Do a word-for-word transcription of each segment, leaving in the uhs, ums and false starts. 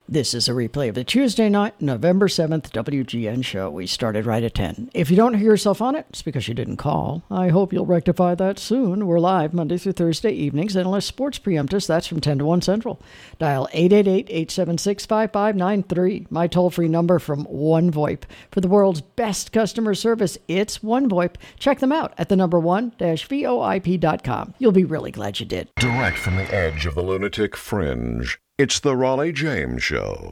This is a replay of the Tuesday night, November seventh W G N show. We started right at ten. If you don't hear yourself on it, it's because you didn't call. I hope you'll rectify that soon. We're live Monday through Thursday evenings, and unless sports preempt us, that's from ten to one Central. Dial eight eight eight, eight seven six, five five nine three. My toll-free number from OneVoIP. For the world's best customer service, it's OneVoIP. Check them out at the number one dash VOIP dot com. You'll be really glad you did. Direct from the edge of the lunatic fringe, it's the Raleigh James Show.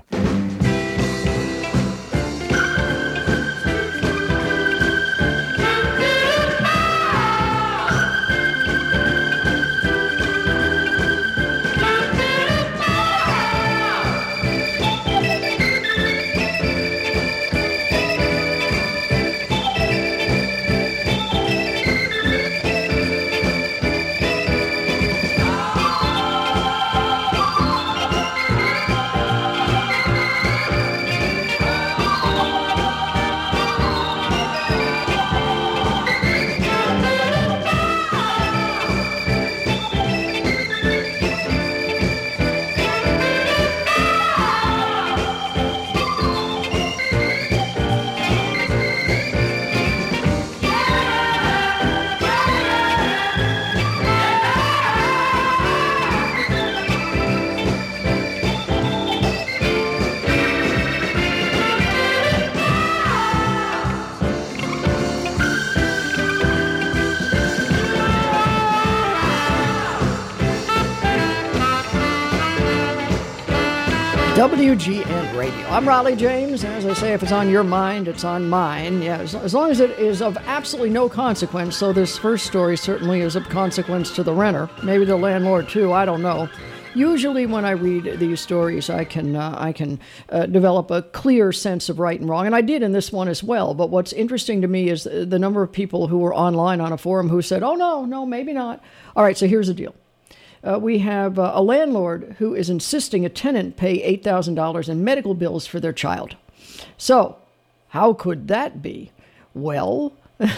W G N Radio. I'm Raleigh James, and as I say, if it's on your mind, it's on mine. Yeah, as, as long as it is of absolutely no consequence, so this first story certainly is of consequence to the renter, maybe the landlord too, I don't know. Usually when I read these stories, I can uh, I can uh, develop a clear sense of right and wrong, and I did in this one as well. But what's interesting to me is the number of people who were online on a forum who said, oh, no, no, maybe not. All right, so here's the deal. Uh, we have uh, a landlord who is insisting a tenant pay eight thousand dollars in medical bills for their child. So, how could that be? Well,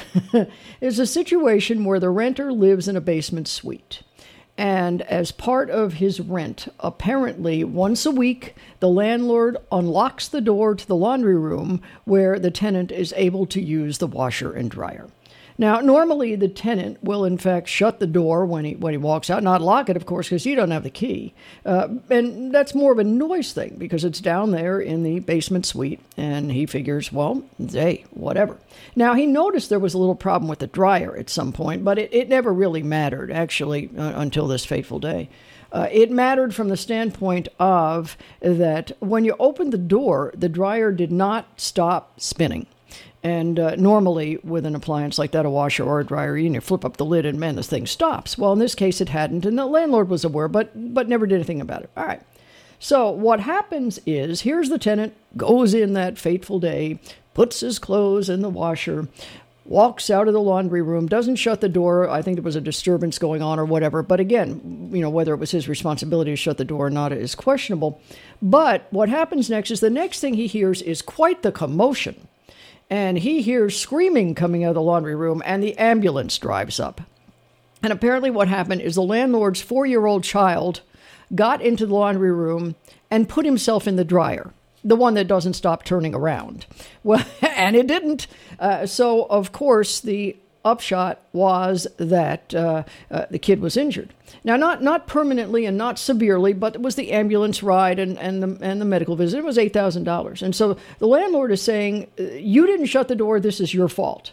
it's a situation where the renter lives in a basement suite. And as part of his rent, apparently once a week, the landlord unlocks the door to the laundry room where the tenant is able to use the washer and dryer. Now, normally the tenant will, in fact, shut the door when he when he walks out, not lock it, of course, because he doesn't have the key. Uh, and that's more of a noise thing because it's down there in the basement suite, and he figures, well, hey, whatever. Now, he noticed there was a little problem with the dryer at some point, but it, it never really mattered, actually, uh, until this fateful day. Uh, it mattered from the standpoint of that when you opened the door, the dryer did not stop spinning. And uh, normally with an appliance like that, a washer or a dryer, you know, flip up the lid and, man, this thing stops. Well, in this case, it hadn't, and the landlord was aware, but but never did anything about it. All right. So what happens is, here's the tenant, goes in that fateful day, puts his clothes in the washer, walks out of the laundry room, doesn't shut the door. I think there was a disturbance going on or whatever. But again, you know, whether it was his responsibility to shut the door or not is questionable. But what happens next is the next thing he hears is quite the commotion. And he hears screaming coming out of the laundry room, and the ambulance drives up. And apparently what happened is the landlord's four-year-old child got into the laundry room and put himself in the dryer, the one that doesn't stop turning around. Well, and it didn't. Uh, so, of course, the upshot was that uh, uh, the kid was injured. Now, not not permanently and not severely, but it was the ambulance ride and, and, the, and the medical visit. It was eight thousand dollars. And so the landlord is saying, you didn't shut the door, this is your fault.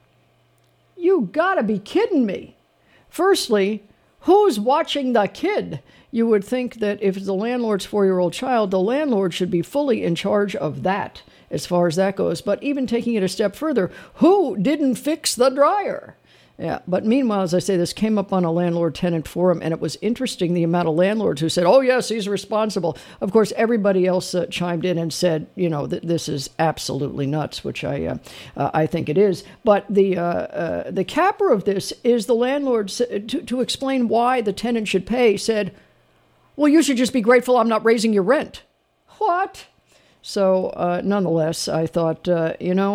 You gotta be kidding me. Firstly, who's watching the kid? You would think that if it's the landlord's four-year-old child, the landlord should be fully in charge of that as far as that goes. But even taking it a step further, who didn't fix the dryer? Yeah, but meanwhile, as I say, this came up on a landlord-tenant forum, and it was interesting the amount of landlords who said, oh, yes, he's responsible. Of course, everybody else uh, chimed in and said, you know, that this is absolutely nuts, which I uh, uh, I think it is. But the uh, uh, the capper of this is the landlord, to, to explain why the tenant should pay, said, well, you should just be grateful I'm not raising your rent. What? So, uh, nonetheless, I thought, uh, you know,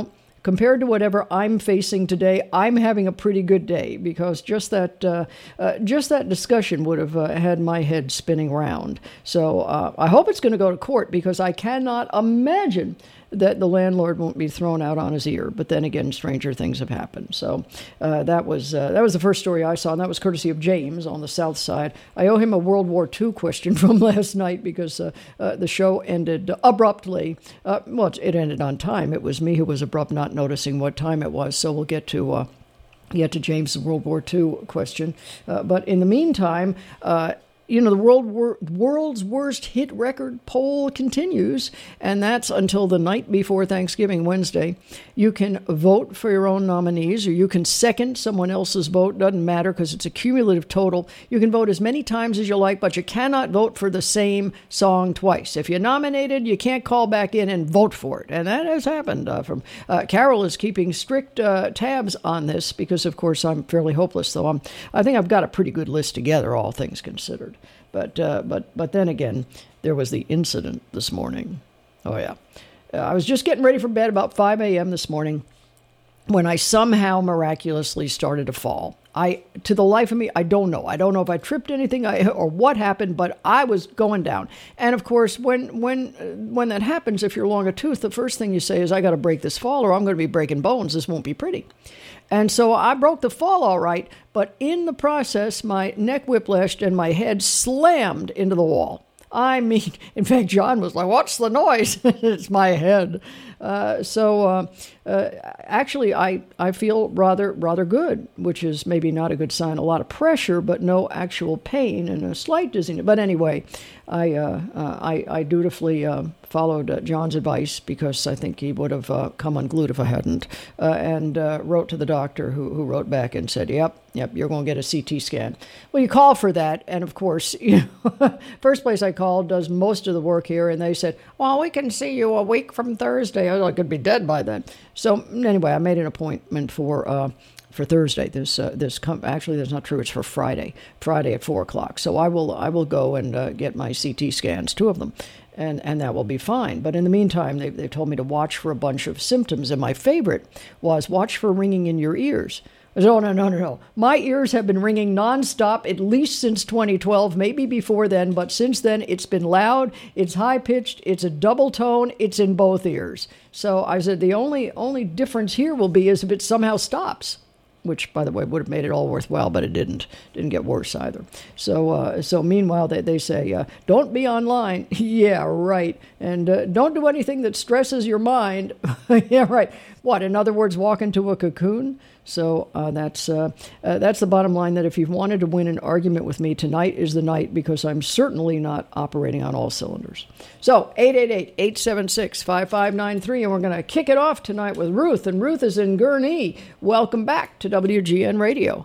compared to whatever I'm facing today, I'm having a pretty good day, because just that uh, uh, just that discussion would have uh, had my head spinning round. So uh, I hope it's going to go to court, because I cannot imagine that the landlord won't be thrown out on his ear. But then again, stranger things have happened. So uh, that was uh, that was the first story I saw, and that was courtesy of James on the South Side. I owe him a World War Two question from last night, because uh, uh, the show ended abruptly. Uh, well, it ended on time. It was me who was abrupt, not noticing what time it was. So we'll get to uh, get to James' World War Two question. Uh, but in the meantime, uh, You know, the world wor- world's worst hit record poll continues, and that's until the night before Thanksgiving, Wednesday. You can vote for your own nominees, or you can second someone else's vote. Doesn't matter, because it's a cumulative total. You can vote as many times as you like, but you cannot vote for the same song twice. If you're nominated, you can't call back in and vote for it, and that has happened. Uh, from uh, Carol is keeping strict uh, tabs on this, because, of course, I'm fairly hopeless, though. I'm, I think I've got a pretty good list together, all things considered. But uh, but but then again, there was the incident this morning. Oh, yeah. Uh, I was just getting ready for bed about five a.m. this morning when I somehow miraculously started to fall. I, to the life of me, I don't know. I don't know if I tripped anything I, or what happened, but I was going down. And of course, when when when that happens, if you're long a tooth, the first thing you say is, I got to break this fall, or I'm going to be breaking bones. This won't be pretty. And so I broke the fall all right, but in the process, my neck whiplashed and my head slammed into the wall. I mean, in fact, John was like, what's the noise? It's my head. Uh, so uh, uh, actually, I, I feel rather rather good, which is maybe not a good sign. A lot of pressure, but no actual pain and a slight dizziness. But anyway, I uh, uh, I, I dutifully uh, followed uh, John's advice, because I think he would have uh, come unglued if I hadn't, uh, and uh, wrote to the doctor, who, who wrote back and said, yep, yep, you're going to get a C T scan. Well, you call for that, and of course, you know, first place I called does most of the work here, and they said, well, we can see you a week from Thursday. I was like, I could be dead by then. So anyway, I made an appointment for uh, for Thursday. This uh, this com- actually that's not true. It's for Friday. Friday at four o'clock. So I will I will go and uh, get my C T scans, two of them, and and that will be fine. But in the meantime, they they told me to watch for a bunch of symptoms, and my favorite was watch for ringing in your ears. I said, oh, no, no, no, no. My ears have been ringing nonstop at least since twenty twelve, maybe before then, but since then it's been loud, it's high-pitched, it's a double tone, it's in both ears. So I said the only only difference here will be is if it somehow stops, which, by the way, would have made it all worthwhile, but it didn't. Didn't get worse either. So uh, so meanwhile, they, they say, uh, don't be online. Yeah, right. And uh, don't do anything that stresses your mind. Yeah, right. What, in other words, walk into a cocoon? So uh, that's uh, uh, that's the bottom line, that if you've wanted to win an argument with me, tonight is the night, because I'm certainly not operating on all cylinders. So eight eight eight, eight seven six, five five nine three, and we're going to kick it off tonight with Ruth, and Ruth is in Gurnee. Welcome back to W G N Radio.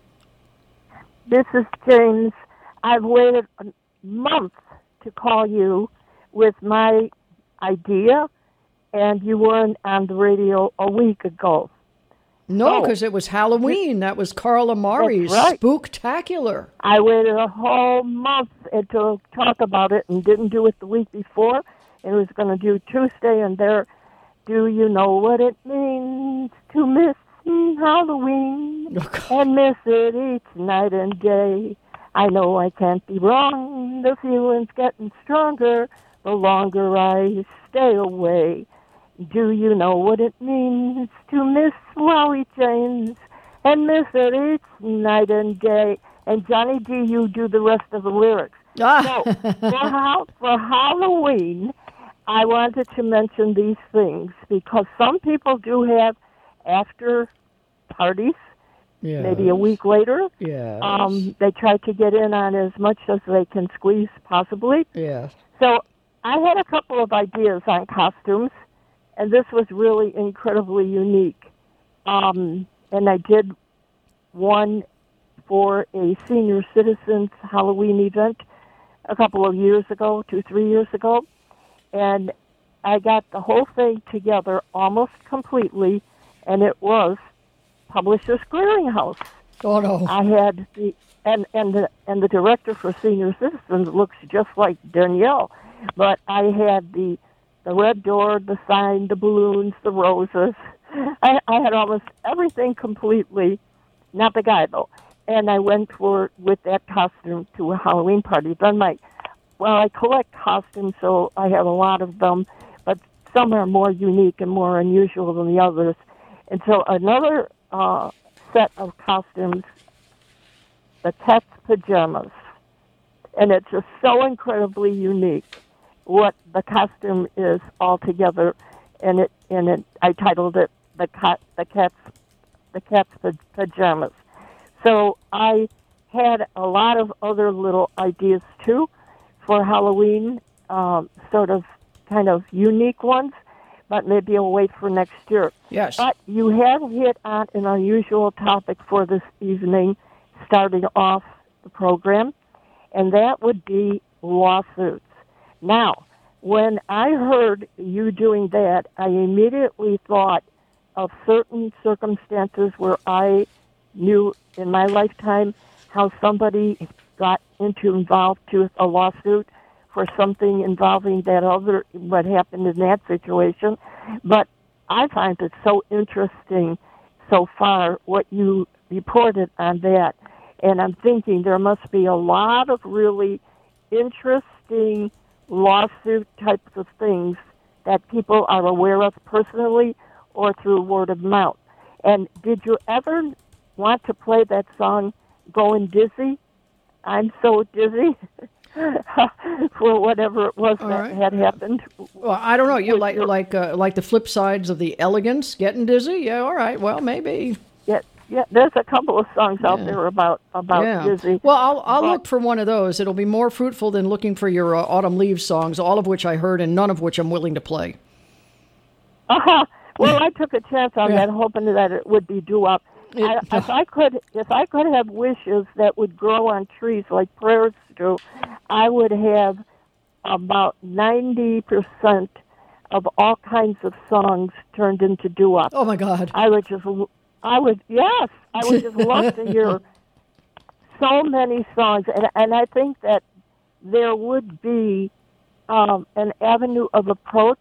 This is James. I've waited a month to call you with my idea, and you weren't on the radio a week ago. No, because oh. it was Halloween. That was Carl Amari's right. Spooktacular. I waited a whole month to talk about it and didn't do it the week before. It was going to do Tuesday, and there, do you know what it means to miss Halloween oh, and miss it each night and day? I know I can't be wrong. The feeling's getting stronger the longer I stay away. Do you know what it means to miss Wowie James and miss it each night and day? And Johnny D, you do the rest of the lyrics. Ah. So for, ha- for Halloween, I wanted to mention these things because some people do have after parties, yes. maybe a week later. Yes. Um, they try to get in on as much as they can squeeze, possibly. Yes. So I had a couple of ideas on costumes. And this was really incredibly unique. Um, and I did one for a senior citizens Halloween event a couple of years ago, two, three years ago. And I got the whole thing together almost completely, and it was Publishers Clearinghouse. Oh, no. I had the, and, and, the, and the director for senior citizens looks just like Danielle, but I had the The red door, the sign, the balloons, the roses, I, I had almost everything completely, not the guy though. And I went for with that costume to a Halloween party. Then my, well, I collect costumes, so I have a lot of them, but some are more unique and more unusual than the others. And so another uh, set of costumes, the cat's pajamas, and it's just so incredibly unique what the costume is altogether. And it and it I titled it the cat the cat's the cat's pajamas. So I had a lot of other little ideas too for Halloween, um, sort of kind of unique ones, but maybe I'll wait for next year. Yes. But you have hit on an unusual topic for this evening, starting off the program, and that would be lawsuits. Now, when I heard you doing that, I immediately thought of certain circumstances where I knew in my lifetime how somebody got into involved to a lawsuit for something involving that other, what happened in that situation. But I find it so interesting so far what you reported on that. And I'm thinking there must be a lot of really interesting lawsuit types of things that people are aware of personally or through word of mouth. And did you ever want to play that song, Going Dizzy? I'm so dizzy for whatever it was All that right. had happened. Well, I don't know. You With like your- like uh, like the flip sides of the elegance, getting dizzy? Yeah, all right. Well, maybe. Yeah, yeah. There's a couple of songs out Yeah. there about about Yeah. dizzy. Well, I'll I'll But- look for one of those. It'll be more fruitful than looking for your uh, Autumn Leaves songs, all of which I heard and none of which I'm willing to play. Uh-huh. Well, I took a chance on Yeah. that, hoping that it would be doo-wop. I, It- if I could, if I could have wishes that would grow on trees like prayers do, I would have about ninety percent of all kinds of songs turned into doo-wop. Oh my God. I would just, I would, yes, I would just love to hear so many songs, and and I think that there would be um, an avenue of approach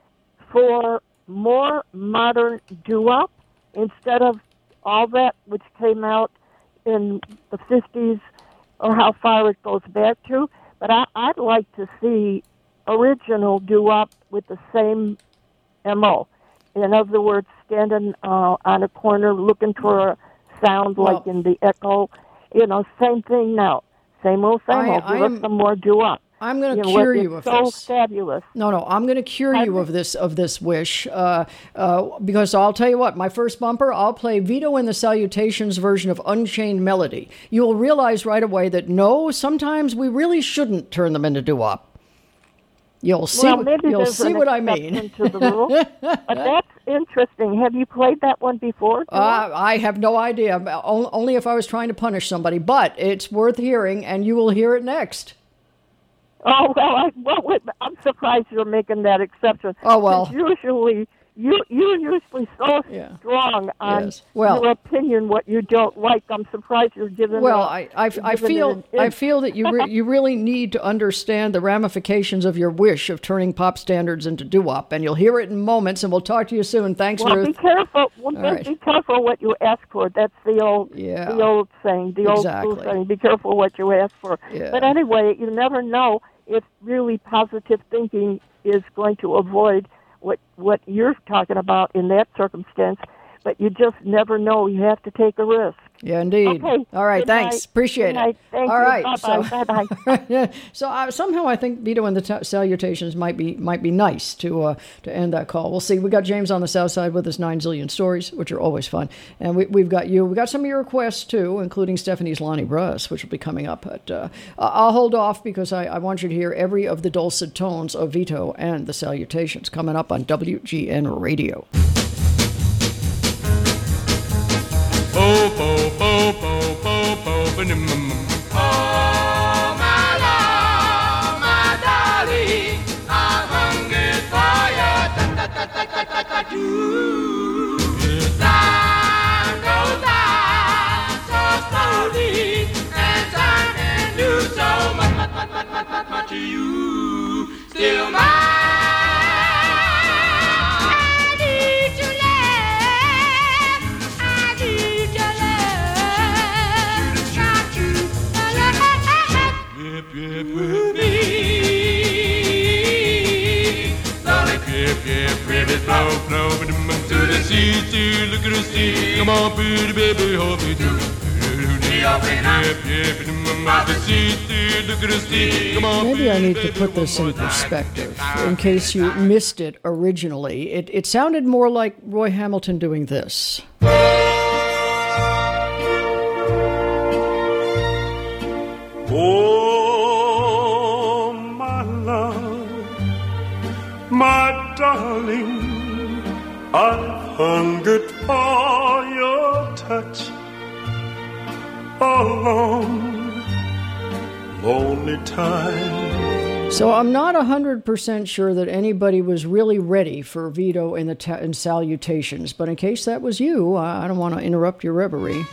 for more modern doo-wop instead of all that which came out in the fifties or how far it goes back to. But I, I'd like to see original doo-wop with the same M O. In other words, standing uh, on a corner looking for a sound like Well- in the Echo. You know, same thing now. Same old, same I- old. Give I us am- some more doo-wop. I'm going You to know, cure it's you of so this. fabulous. No, no, I'm going to cure you of this of this wish uh, uh, because I'll tell you what. My first bumper, I'll play Vito and the Salutations version of Unchained Melody. You will realize right away that no, sometimes we really shouldn't turn them into doo-wop. You'll see. Well, what, maybe you'll there's see an what I mean. exception to the rule. But that's interesting. Have you played that one before? Uh, I have no idea. O- Only if I was trying to punish somebody, but it's worth hearing, and you will hear it next. Oh, well, I, well, wait, I'm surprised you're making that exception. Oh, well. 'Cause usually, you, you're usually so Yeah. strong on Yes. Well- your opinion, what you don't like. I'm surprised you're giving Well, it. I, I, you're I giving feel it an I inch. feel that you re- you really need to understand the ramifications of your wish of turning pop standards into doo-wop, and you'll hear it in moments. And we'll talk to you soon. Thanks, Well, Ruth. be careful. Well, All right. Be careful what you ask for. That's the old, Yeah. the old saying, the old Exactly. school saying. Be careful what you ask for. Yeah. But anyway, you never know if really positive thinking is going to avoid what what you're talking about in that circumstance. But you just never know. You have to take a risk. Yeah, indeed. Okay. All right, Good thanks. night. Appreciate Good night. it. Thank All you. right. Bye-bye. So, Bye-bye. so uh, somehow I think Vito and the t- Salutations might be might be nice to uh, to end that call. We'll see. We got James on the south side with his nine zillion stories, which are always fun, and we, we've got you. We got some of your requests too, including Stephanie's Lonnie Bruss, which will be coming up. But uh, I'll hold off because I, I want you to hear every of the dulcet tones of Vito and the Salutations coming up on W G N Radio. Po po po po po po ba-dum, bum, bum. Oh my love, my darling, I'm hungry for you. Ta ta ta ta ta ta ta doo. Time goes by so slowly, and time can do so much, much, much, much, much, much, much to you. Still mine. I need your love. yip, ribbit, flow, flow, to the sea, sea, look at the sea. Come on, pretty baby, hold me to it. Maybe I need to put this in perspective, in case you missed it originally. It, it sounded more like Roy Hamilton doing this. Oh, my love, my darling, I've hungered for your touch. A long, lonely time. So I'm not one hundred percent sure that anybody was really ready for Vito in the ta- in Salutations, but in case that was you, I don't want to interrupt your reverie.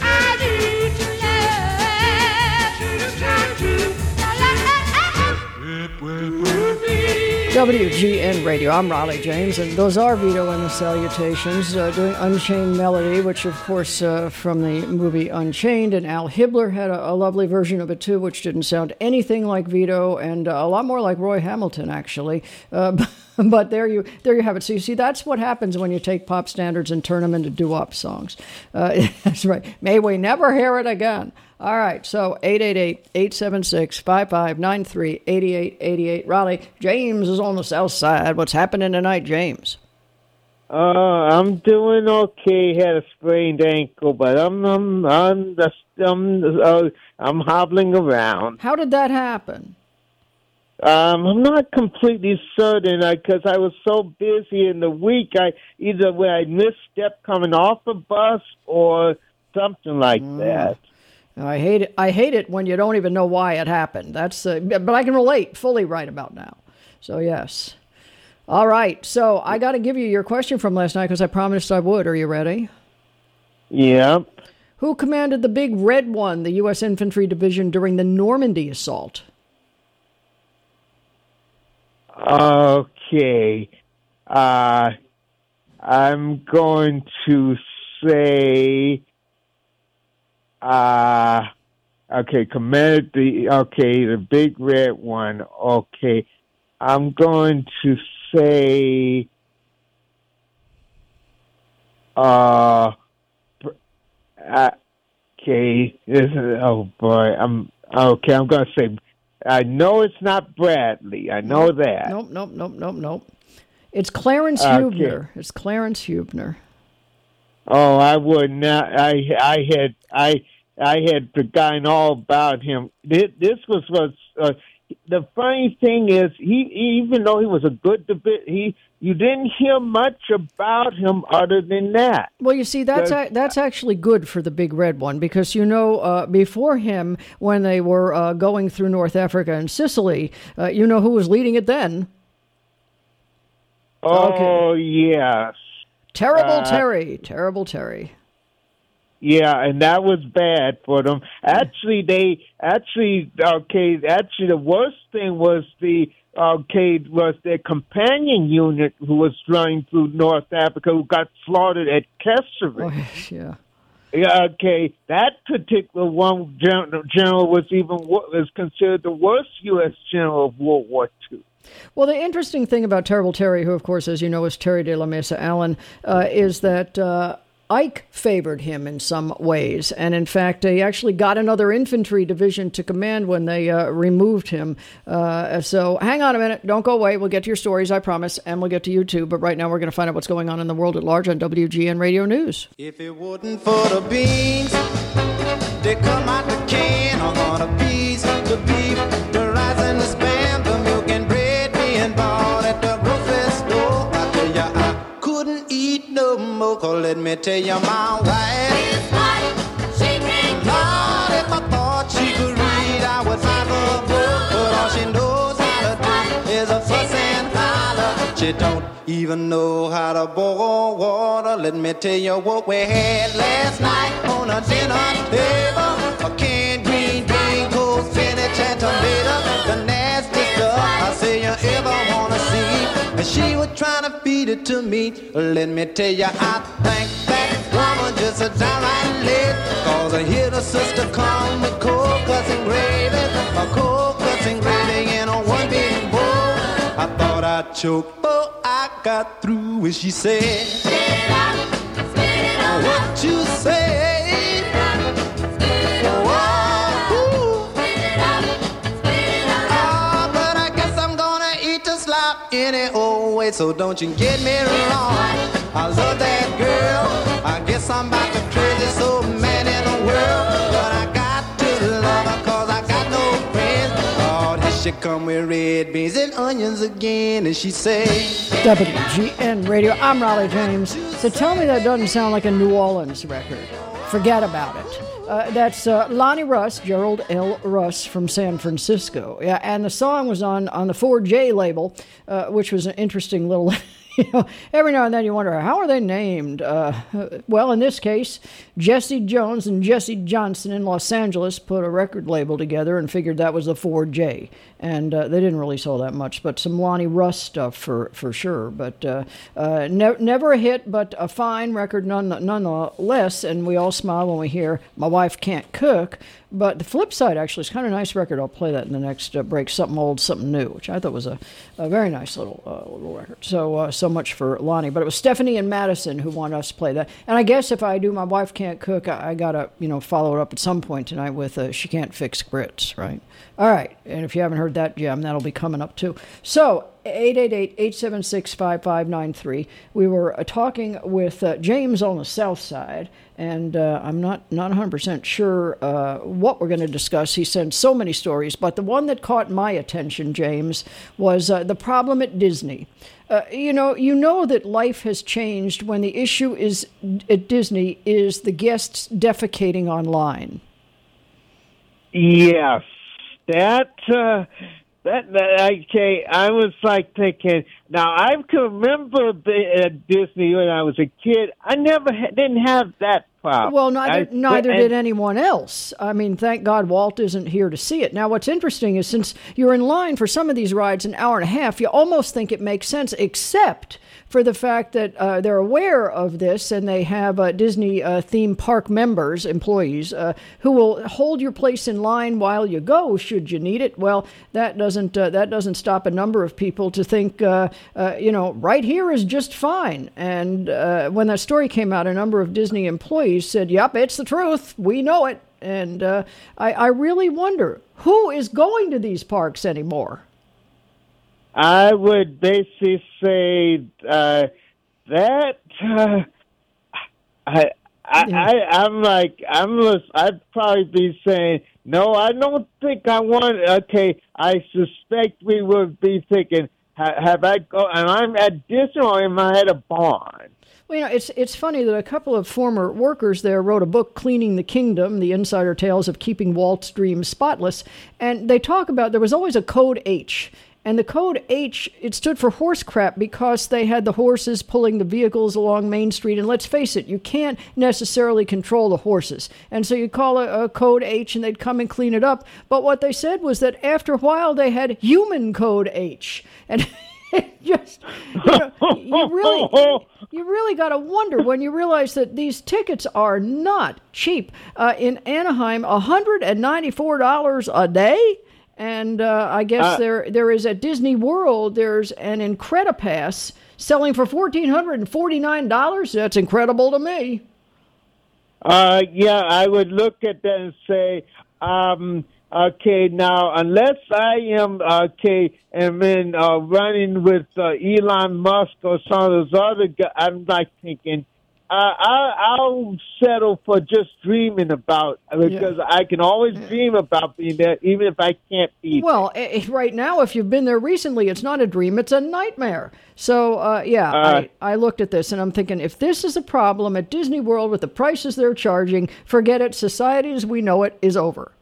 W G N Radio, I'm Raleigh James, and those are Vito and the Salutations, uh, doing Unchained Melody, which of course uh, from the movie Unchained, and Al Hibbler had a, a lovely version of it too, which didn't sound anything like Vito, and uh, a lot more like Roy Hamilton actually, uh, but there you there you have it. So you see, that's what happens when you take pop standards and turn them into doo-wop songs. Uh, that's right. May we never hear it again. All right, so eight eight eight, eight seven six, five five nine three, eight eight eight eight. Raleigh, James is on the south side. What's happening tonight, James? Uh, I'm doing okay. Had a sprained ankle, but I'm I'm I'm just, I'm, uh, I'm hobbling around. How did that happen? Um, I'm not completely certain because I, I was so busy in the week. I either when I misstepped coming off a bus or something like mm. that. I hate it. I hate it when you don't even know why it happened. That's uh, but I can relate fully right about now. So yes. All right. So I got to give you your question from last night because I promised I would. Are you ready? Yep. Who commanded the Big Red One, the U S Infantry Division, during the Normandy assault? Okay. Uh, I'm going to say. Uh, okay, commanded the, okay, the Big Red One. Okay. I'm going to say, uh, okay, this is, oh boy, I'm, okay, I'm going to say, I know it's not Bradley. I know that. Nope, nope, nope, nope, nope. It's Clarence okay. Hubner. It's Clarence Hubner. Oh, I would not. I I had I I had forgotten all about him. This, this was was uh, the funny thing is he even though he was a good debate, he you didn't hear much about him other than that. Well, you see, that's a, that's actually good for the Big Red One because you know uh, before him when they were uh, going through North Africa and Sicily, uh, you know who was leading it then? Oh okay. yes. Terrible uh, Terry, Terrible Terry. Yeah, and that was bad for them. Actually, they actually okay. Actually, the worst thing was the okay was their companion unit who was running through North Africa who got slaughtered at Kesserit. Oh, yeah. Yeah. Okay, that particular one general, general was even was considered the worst U S general of World War Two. Well, the interesting thing about Terrible Terry, who, of course, as you know, is Terry de la Mesa Allen, uh, is that uh, Ike favored him in some ways. And, in fact, he actually got another infantry division to command when they uh, removed him. Uh, so hang on a minute. Don't go away. We'll get to your stories, I promise, and we'll get to you, too. But right now we're going to find out what's going on in the world at large on W G N Radio News. If it wasn't for the beans, they come out the can. I'm gonna piece the beef, the rice and the spam, the milk and bread. Bought at the grocery store. I tell ya I couldn't eat no more. Cause let me tell you, my wife is white. She can't Lord, if I thought she could read, I would find her book. But all she knows how to do is a fuss and holler. She don't even know how to boil water. Let me tell you what we had last night on a dinner table. A canned green bean, cold spinach and tomato. The nasty stuff I say you ever wanna see. And she was trying to feed it to me. Let me tell you, I think that woman just a downright late. Cause I hear the sister come with cold cuts and gravy. A cold cuts and gravy in a one big bowl. I thought I'd choke, but I got through with, she said, spit it out, spit it out. What you say? Any old way, so don't you get me wrong. I love that girl. I guess I'm about the craziest old man in the world. But I got to love her cause I got no friends. Oh, here she come with red beans and onions again. And she say, W G N Radio, I'm Raleigh James. So tell me that doesn't sound like a New Orleans record. Forget about it. Uh, that's uh, Lonnie Russ, Gerald L. Russ from San Francisco. Yeah, and the song was on, on the four J label, uh, which was an interesting little... You know, every now and then you wonder, how are they named? Uh, well, in this case, Jesse Jones and Jesse Johnson in Los Angeles put a record label together and figured that was the four J. And uh, they didn't release all that much, but some Lonnie Russ stuff for, for sure. But uh, uh, ne- never a hit, but a fine record none- nonetheless. And we all smile when we hear My Wife Can't Cook. But the flip side, actually, is kind of a nice record. I'll play that in the next uh, break. Something Old, Something New, which I thought was a, a very nice little uh, little record. So uh, so much for Lonnie. But it was Stephanie and Madison who wanted us to play that. And I guess if I do My Wife Can't Cook, I, I got to, you know, follow it up at some point tonight with uh, She Can't Fix Grits, right? All right. And if you haven't heard that gem, that'll be coming up, too. So eight eight eight, eight seven six, five five nine three. We were uh, talking with uh, James on the South Side, and uh, I'm not, not one hundred percent sure uh, what we're going to discuss. He sent so many stories, but the one that caught my attention, James, was uh, the problem at Disney. Uh, you know, you know that life has changed when the issue is at Disney is the guests defecating online. Yes, that... Uh... That, that okay, I was like thinking. Now I can remember at Disney when I was a kid. I never ha- didn't have that problem. Well, neither, I, neither and, did anyone else. I mean, thank God Walt isn't here to see it. Now, what's interesting is since you're in line for some of these rides an hour and a half, you almost think it makes sense, except for the fact that uh, they're aware of this and they have uh, Disney uh, theme park members, employees, uh, who will hold your place in line while you go, should you need it. Well, that doesn't uh, that doesn't stop a number of people to think, uh, uh, you know, right here is just fine. And uh, when that story came out, a number of Disney employees said, yep, it's the truth. We know it. And uh, I, I really wonder, who is going to these parks anymore? I would basically say uh, that uh, I, I, Yeah. I, I'm like I'm. Just, I'd probably be saying no. I don't think I want. Okay, I suspect we would be thinking, ha, have I go? And I'm at Disney, or am I at a barn? Well, you know, it's it's funny that a couple of former workers there wrote a book, Cleaning the Kingdom, The Insider Tales of Keeping Walt's Dreams Spotless, and they talk about there was always a code H. And the code H, it stood for horse crap because they had the horses pulling the vehicles along Main Street. And let's face it, you can't necessarily control the horses. And so you call a, a code H and they'd come and clean it up. But what they said was that after a while they had human code H. And it just, you know, you really, you really got to wonder when you realize that these tickets are not cheap. Uh, in Anaheim, one hundred ninety-four dollars a day. And uh, I guess uh, there there is at Disney World, there's an Incredipass selling for one thousand four hundred forty-nine dollars. That's incredible to me. Uh, yeah, I would look at that and say, um, okay, now, unless I am, okay, am in uh, running with uh, Elon Musk or some of those other guys, I'm like thinking, Uh, I, I'll settle for just dreaming about because yeah. I can always dream about being there, even if I can't be there. Well, right now, if you've been there recently, it's not a dream; it's a nightmare. So, uh, yeah, uh, I, I looked at this and I'm thinking, if this is a problem at Disney World with the prices they're charging, forget it. Society as we know it is over.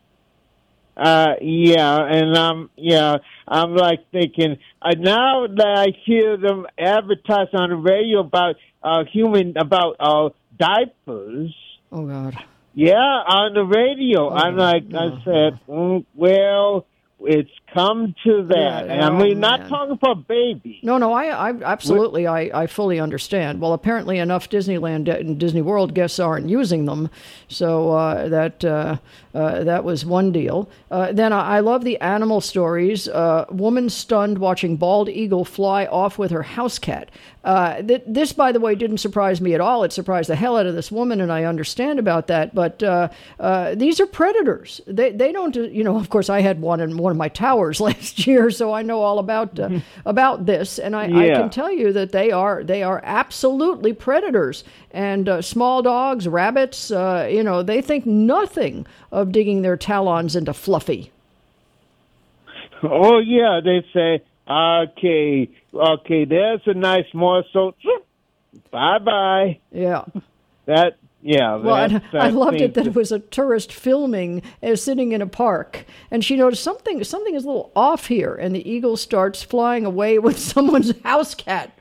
Uh, yeah, and um, yeah, I'm like thinking uh, now that I hear them advertise on the radio about uh, human about uh, diapers. Oh God! Yeah, on the radio, oh, I'm like no. I said, mm, well, it's come to that. Yeah, and I oh, mean, not man. talking for babies. No, no, I, I absolutely, I, I fully understand. Well, apparently enough Disneyland and Disney World guests aren't using them, so uh, that uh, uh, that was one deal. Uh, then I, I love the animal stories. Uh, woman stunned watching bald eagle fly off with her house cat. Uh, th- this, by the way, didn't surprise me at all. It surprised the hell out of this woman, and I understand about that. But uh, uh, these are predators. They they don't, uh, you know. Of course, I had one in one of my towers last year, so I know all about uh, about this. And I, I Yeah. can tell you that they are they are absolutely predators. And uh, small dogs, rabbits, uh, you know, they think nothing of digging their talons into Fluffy. Oh, yeah, they say, okay, okay, there's a nice morsel. Bye-bye. Yeah. That, yeah. Well, that, and that I loved it seems that to- it was a tourist filming as sitting in a park, and she noticed something something is a little off here, and the eagle starts flying away with someone's house cat.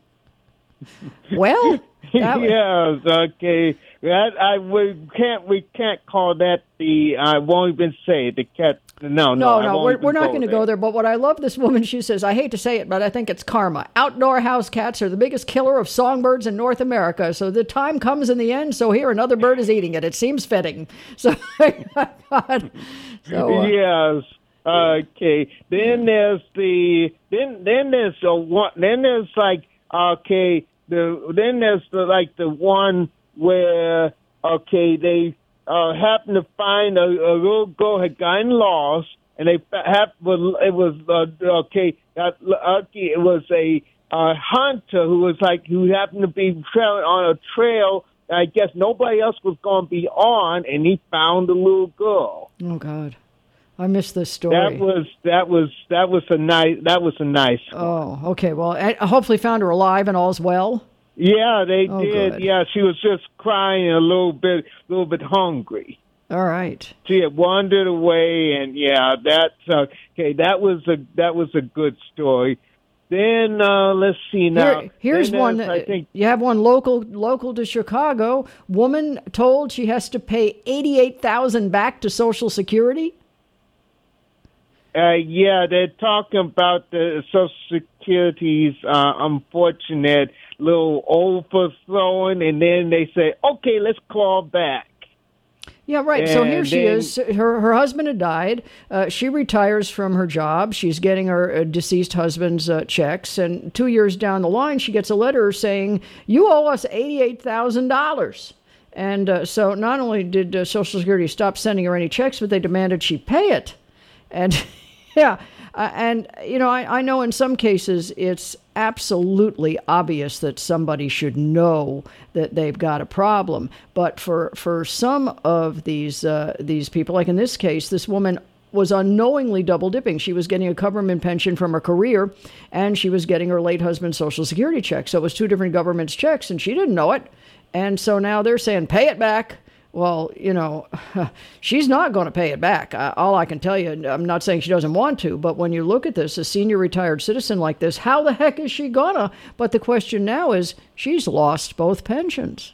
Well, that was- yes, okay. That I we can't we can't call that the I won't even say the cat. No, no, no, I no, won't we're, even we're not going to there. go there. But what I love this woman, she says, I hate to say it, but I think it's karma. Outdoor house cats are the biggest killer of songbirds in North America. So the time comes in the end. So here another bird is eating it. It seems fitting. So, God. so uh, Yes. Okay. Then there's the then then there's a one then there's like okay the then there's the like the one where okay they uh happen to find a, a little girl had gotten lost and they have it was uh, okay uh, okay it was a uh, hunter who was like who happened to be trailing on a trail. I guess nobody else was going to be on, and he found the little girl. oh, God. I missed this story. That was that was that was a nice that was a nice. one. Oh, okay. Well, I I hopefully found her alive and all's well. Yeah, they Oh, did. good. Yeah, she was just crying a little bit, a little bit hungry. All right. She had wandered away, and yeah, that's uh, okay. That was a that was a good story. Then uh, let's see now. Here, here's Then one. there's, I think You have one local local to Chicago. Woman told she has to pay eighty-eight thousand back to Social Security. Uh, yeah, they're talking about the Social Security's uh, unfortunate little overthrowing, and then they say, okay, let's call back. Yeah, right. So here And she then- is. Her her husband had died. Uh, she retires from her job. She's getting her uh, deceased husband's uh, checks, and two years down the line, she gets a letter saying, "You owe us eighty-eight thousand dollars." And uh, so not only did uh, Social Security stop sending her any checks, but they demanded she pay it. And yeah, uh, and you know, I, I know in some cases it's absolutely obvious that somebody should know that they've got a problem. But for for some of these uh, these people, like in this case, this woman was unknowingly double dipping. She was getting a government pension from her career, and she was getting her late husband's Social Security check. So it was two different government's checks, and she didn't know it. And so now they're saying, pay it back. Well, you know, she's not going to pay it back. Uh, all I can tell you, I'm not saying she doesn't want to, but when you look at this, a senior retired citizen like this, how the heck is she gonna? But the question now is, she's lost both pensions.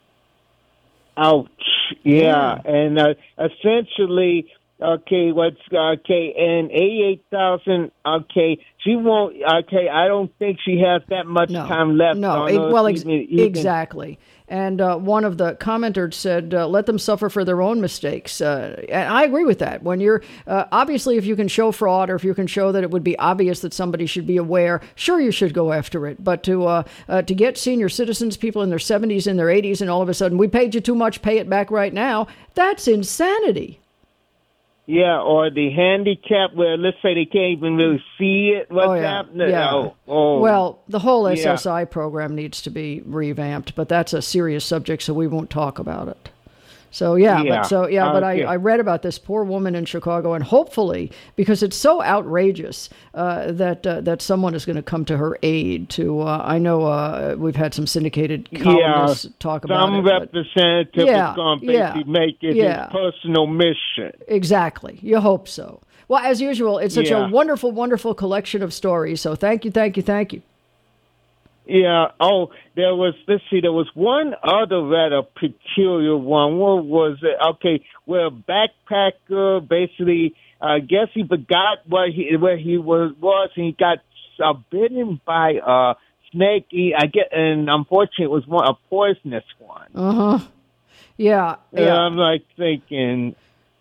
Ouch. Yeah, and uh, essentially, okay, what's okay, and eighty-eight thousand. Okay, she won't. Okay, I don't think she has that much No, time left. no, on e- her well, to ex- even- even- exactly. And uh, one of the commenters said, uh, let them suffer for their own mistakes. Uh, and I agree with that. When you're, uh, obviously, if you can show fraud or if you can show that it would be obvious that somebody should be aware, sure, you should go after it. But to uh, uh, to get senior citizens, people in their seventies, in their eighties, and all of a sudden, we paid you too much, pay it back right now, that's insanity. Yeah, or the handicap where let's say they can't even really see it. What's Oh, yeah. happening? Yeah. Oh, oh. Well, the whole Yeah. S S I program needs to be revamped, but that's a serious subject, so we won't talk about it. So yeah, Yeah. but so yeah, but Okay. I, I read about this poor woman in Chicago, and hopefully, because it's so outrageous, uh, that uh, that someone is going to come to her aid. To uh, I know uh, we've had some syndicated columnists yeah, talk about some it. but- representative Yeah, is going to yeah, basically make it yeah. his personal mission. Exactly. You hope so. Well, as usual, it's such Yeah. a wonderful, wonderful collection of stories. So thank you, thank you, thank you. Yeah. Oh, there was. Let's see. There was one other rather peculiar one. What was it? Okay, where a backpacker basically I guess he forgot where he where he was was, and he got uh, bitten by a snake. He, I get, and unfortunately, it was one a poisonous one. Uh huh. Yeah. And yeah. I'm like thinking,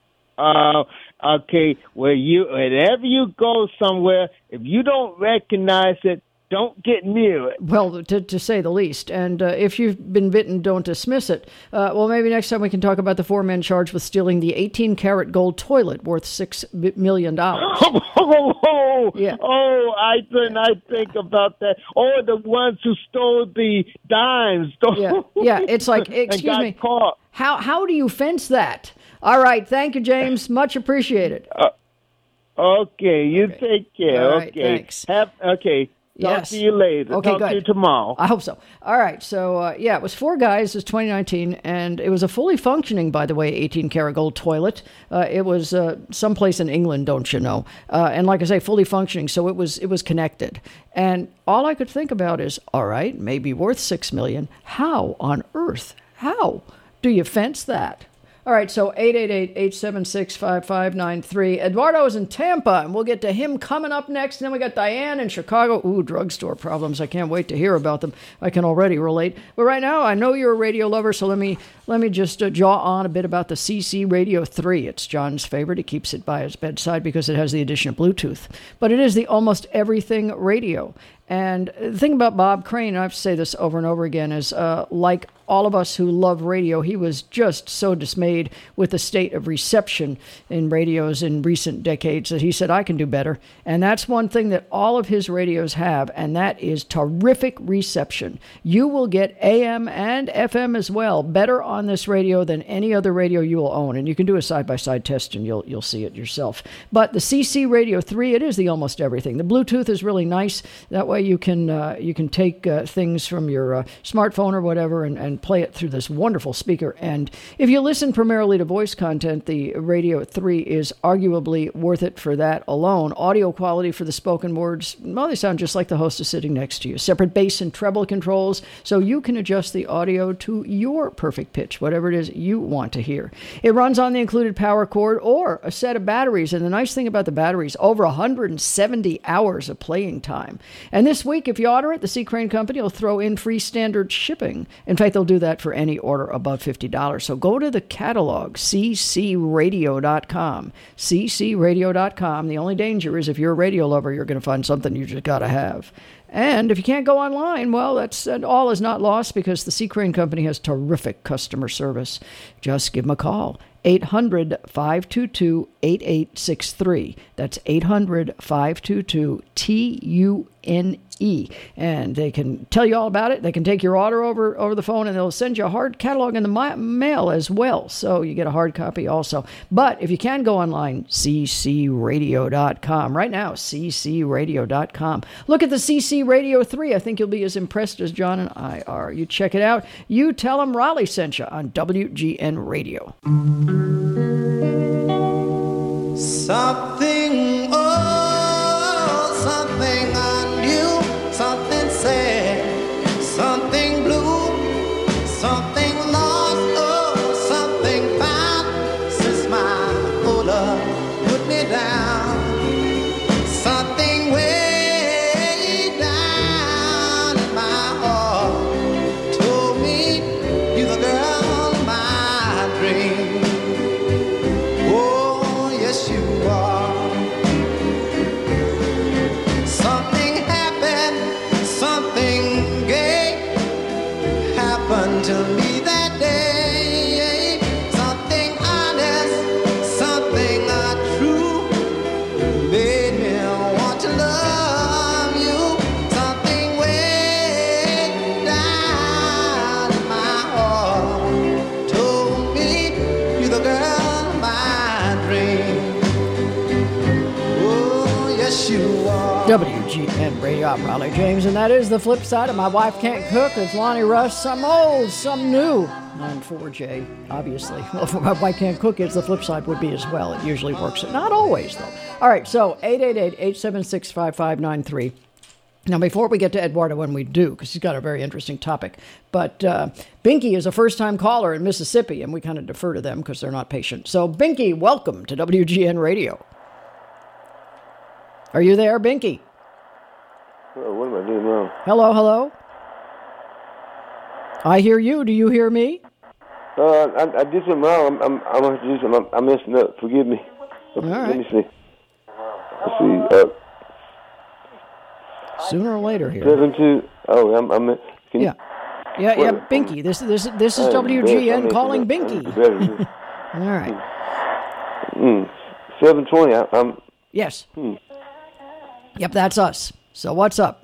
uh, okay, well, you whenever you go somewhere, if you don't recognize it, don't get near it. Well, to, to say the least. And uh, if you've been bitten, don't dismiss it. Uh, well, maybe next time we can talk about the four men charged with stealing the eighteen karat gold toilet worth six million dollars. Oh, oh, oh, Yeah. oh, I didn't I think about that. Oh, the ones who stole the dimes. Yeah, yeah. It's like, and excuse got me, caught. how how do you fence that? All right, thank you, James. Much appreciated. Uh, okay, you Okay. take care. All right, okay. thanks. Have, okay. Talk Yes. to you later. Okay, Talk good. to you tomorrow. I hope so. All right. So, uh, yeah, it was four guys. It was twenty nineteen, and it was a fully functioning, by the way, eighteen karat gold toilet. Uh, it was uh, someplace in England, don't you know? Uh, and like I say, fully functioning, so it was it was connected. And all I could think about is, all right, maybe worth six million dollars. How on earth? How do you fence that? All right, so eight eight eight, eight seven six, five five nine three. Eduardo's in Tampa, and we'll get to him coming up next. And then we got Diane in Chicago. Ooh, drugstore problems. I can't wait to hear about them. I can already relate. But right now, I know you're a radio lover, so let me let me just uh, jaw on a bit about the C C Radio three. It's John's favorite. He keeps it by his bedside because it has the addition of Bluetooth. But it is the almost everything radio. And the thing about Bob Crane, and I have to say this over and over again, is uh, like all of us who love radio, he was just so dismayed with the state of reception in radios in recent decades that he said, I can do better. And that's one thing that all of his radios have, and that is terrific reception. You will get A M and F M as well, better on this radio than any other radio you will own. And you can do a side-by-side test and you'll you'll see it yourself. But the C C Radio three, it is the almost everything. The Bluetooth is really nice. That way you can uh, you can take uh, things from your uh, smartphone or whatever and, and play it through this wonderful speaker. And if you listen primarily to voice content, the Radio three is arguably worth it for that alone. Audio quality for the spoken words, well, they sound just like the host is sitting next to you. Separate bass and treble controls, so you can adjust the audio to your perfect pitch, whatever it is you want to hear. It runs on the included power cord or a set of batteries. And the nice thing about the batteries, over one hundred seventy hours of playing time. And this week, if you order it, the C. Crane Company will throw in free standard shipping. In fact, they'll do that for any order above fifty dollars. So go to the catalog, c c radio dot com. c c radio dot com. The only danger is if you're a radio lover, you're going to find something you just got to have. And if you can't go online, well, that's that all is not lost because the C. Crane Company has terrific customer service. Just give them a call. eight hundred, five two two, eight eight six three. That's eight hundred, five two two, T U N E. And they can tell you all about it. They can take your order over, over the phone, and they'll send you a hard catalog in the ma- mail as well. So you get a hard copy also. But if you can go online, c c radio dot com. Right now, c c radio dot com. Look at the C C Radio three. I think you'll be as impressed as John and I are. You check it out. You tell them Raleigh sent you on W G N Radio. Something, oh, something I knew, something sad, something blue, something lost, oh, something found, since my old love put me down. Something way down in my heart told me you're the girl of my dream. Oh, yes, you are. Something happened, something gay happened to me that day. Something honest, something untrue made me want to love you. Something way down in my heart told me you're the girl of my dream. Oh, yes, you are. W G N Radio, I'm Raleigh James, and that is the flip side of My Wife Can't Cook. It's Lonnie Rush, some old, some new, on four J, obviously. Well, for My Wife Can't Cook, it's the flip side would be as well. It usually works. Not always, though. All right, so eight eight eight, eight seven six, five five nine three. Now, before we get to Eduardo, when we do, because he's got a very interesting topic, but uh, Binky is a first-time caller in Mississippi, and we kind of defer to them because they're not patient. So, Binky, welcome to W G N Radio. Are you there, Binky? Oh, what am I doing wrong? Hello, hello. I hear you. Do you hear me? Uh, I, I did something wrong. I'm, I'm, I'm going to do something. I'm, I'm messing up. Forgive me. All right. Let me see. Let's see. Uh, Sooner or later here. Seven two. Oh, I'm. I'm can yeah. Yeah, yeah, what, Binky. This, this, this is I'm W G N I'm calling up. Binky. I'm All right. Mm, seven twenty. I, I'm. Yes. Hmm. Yep, that's us. So what's up?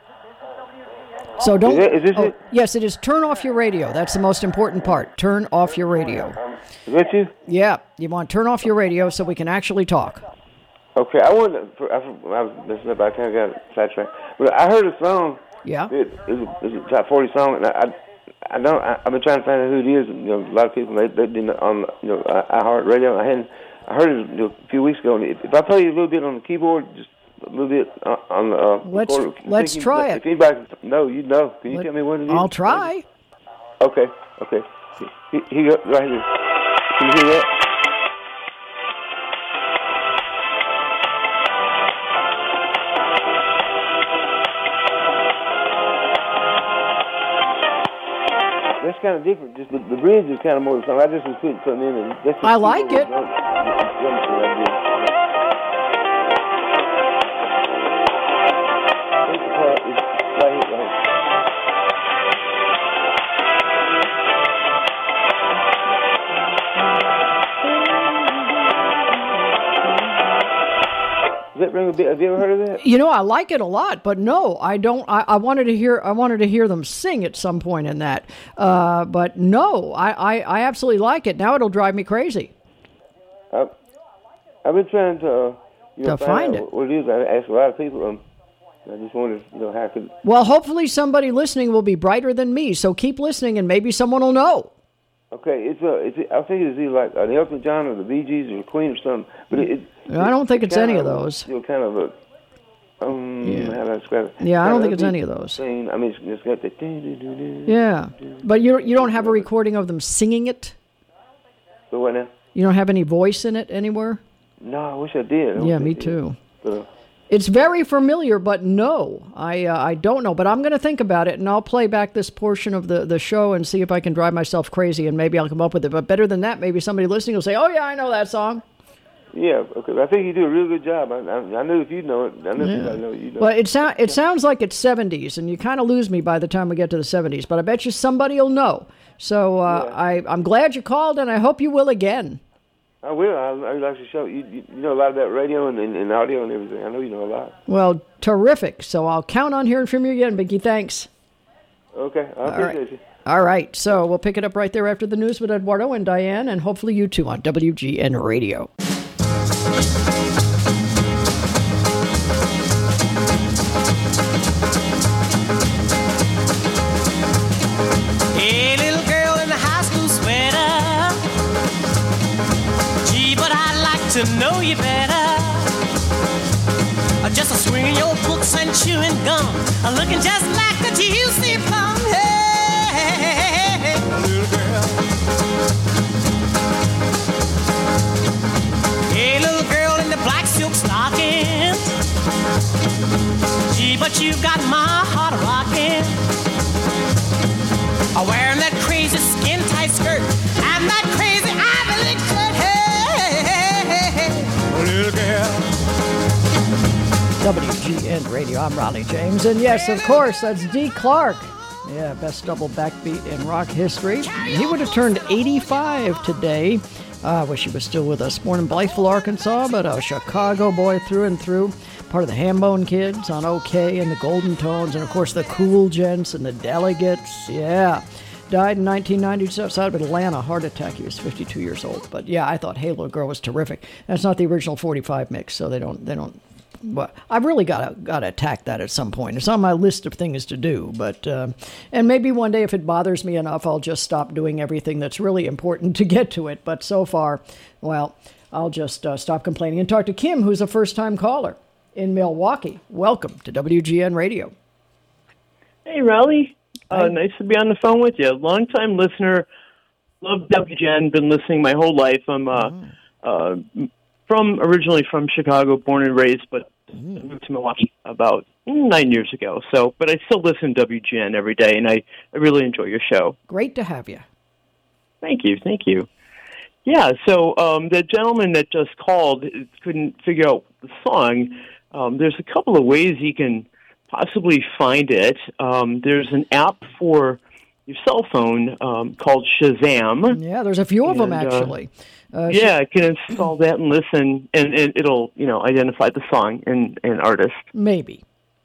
So don't. Is, that, is this oh, it? Yes, it is. Turn off your radio. That's the most important part. Turn off your radio. Is that you? Yeah, you want to turn off your radio so we can actually talk. Okay, I wanted. To, I, I was messing up. I kind of got sidetracked. But I heard a song. Yeah. It, it's, a, it's a top forty song, and I, I, I don't. I, I've been trying to find out who it is. And, you know, a lot of people they they did on you know iHeartRadio. I hadn't. I heard it you know, a few weeks ago. And if, if I play you a little bit on the keyboard, just a little bit on the. Uh, let's recorder, let's you, try if it. If anybody know, you know. Can you Let, tell me what it is? I'll try. Okay. Okay. He, he got right here. Can you hear that? That's kind of different. Just the, the bridge is kind of more the song. I just was putting something in, and that's I like it. Drum, drum, drum Does that ring a bell? Have you ever heard of that? You know, I like it a lot, but no, I don't. I, I wanted to hear. I wanted to hear them sing at some point in that. Uh, but no, I, I, I absolutely like it. Now it'll drive me crazy. I've, I've been trying to, uh, you know, to find, find it. What, what it is. I asked a lot of people. Um, I just wondered, you know, how I could. Well, hopefully somebody listening will be brighter than me. So keep listening, and maybe someone will know. Okay, it's a. It's a I think it's either like an Elton John or the Bee Gees or Queen or something. But it. it I don't think it's, it's any of those. You know, kind of a. Um, yeah. How do I describe it? Yeah, I don't kind think it's any of those. Thing. I mean, it's, it's got the. Yeah, but you you don't have a recording of them singing it. So what now? You don't have any voice in it anywhere. No, I wish I did. I yeah, me did. too. But, uh, it's very familiar, but no, I uh, I don't know. But I'm going to think about it, and I'll play back this portion of the, the show and see if I can drive myself crazy, and maybe I'll come up with it. But better than that, maybe somebody listening will say, "Oh yeah, I know that song." Yeah, okay. I think you do a real good job. I, I, I knew if you know it, I knew yeah. if I know it, you know. Well, it sounds it sounds like it's seventies, and you kind of lose me by the time we get to the seventies. But I bet you somebody will know. So uh, yeah. I I'm glad you called, and I hope you will again. I will. I, I like to show you. You know a lot about radio and, and, and audio and everything. I know you know a lot. Well, terrific. So I'll count on hearing from you again, Binky. Thanks. Okay, I appreciate right. you. All right. So we'll pick it up right there after the news with Eduardo and Diane, and hopefully you too on W G N Radio. Hey, little girl in the high school sweater. Gee, but I'd like to know you better. Just a swinging your books and chewing gum, looking just like a juicy plum. Hey, little girl. Hey, little girl in the black silk stockings. Gee, but you got my heart rocking. Wearing that crazy skin-tight skirt and that crazy Ivy skirt. Hey, hey, hey, hey, little girl. W G N Radio, I'm Ronnie James. And yes, of course, that's Dee Clark. Yeah, best double backbeat in rock history. He would have turned eighty-five today. I uh, wish he was still with us. Born in Blytheville, Arkansas, but a Chicago boy through and through. Part of the Hambone Kids on OK and the Golden Tones, and of course the Cool Gents and the Delegates. Yeah. Died in nineteen ninety just outside of Atlanta. Heart attack. He was fifty-two years old. But yeah, I thought Hey Little Girl was terrific. That's not the original forty-five mix, so they don't, they don't, well, I've really got to got to attack that at some point. It's on my list of things to do, but uh, and maybe one day if it bothers me enough, I'll just stop doing everything that's really important to get to it. But so far, well, I'll just uh, stop complaining and talk to Kim, who's a first-time caller in Milwaukee. Welcome to W G N Radio. Hey, Raleigh. Uh, nice to be on the phone with you. Long-time listener, love W G N, been listening my whole life. I'm uh, uh, from originally from Chicago, born and raised, but I moved to Milwaukee about nine years ago. So, but I still listen to W G N every day, and I, I really enjoy your show. Great to have you. Thank you, thank you. Yeah, so um, the gentleman that just called couldn't figure out the song. Um, there's a couple of ways you can possibly find it. Um, there's an app for your cell phone um, called Shazam. Yeah, there's a few of and, them, actually. Uh, Uh, yeah, I can install that and listen, and, and it'll, you know, identify the song and, and artist. Maybe.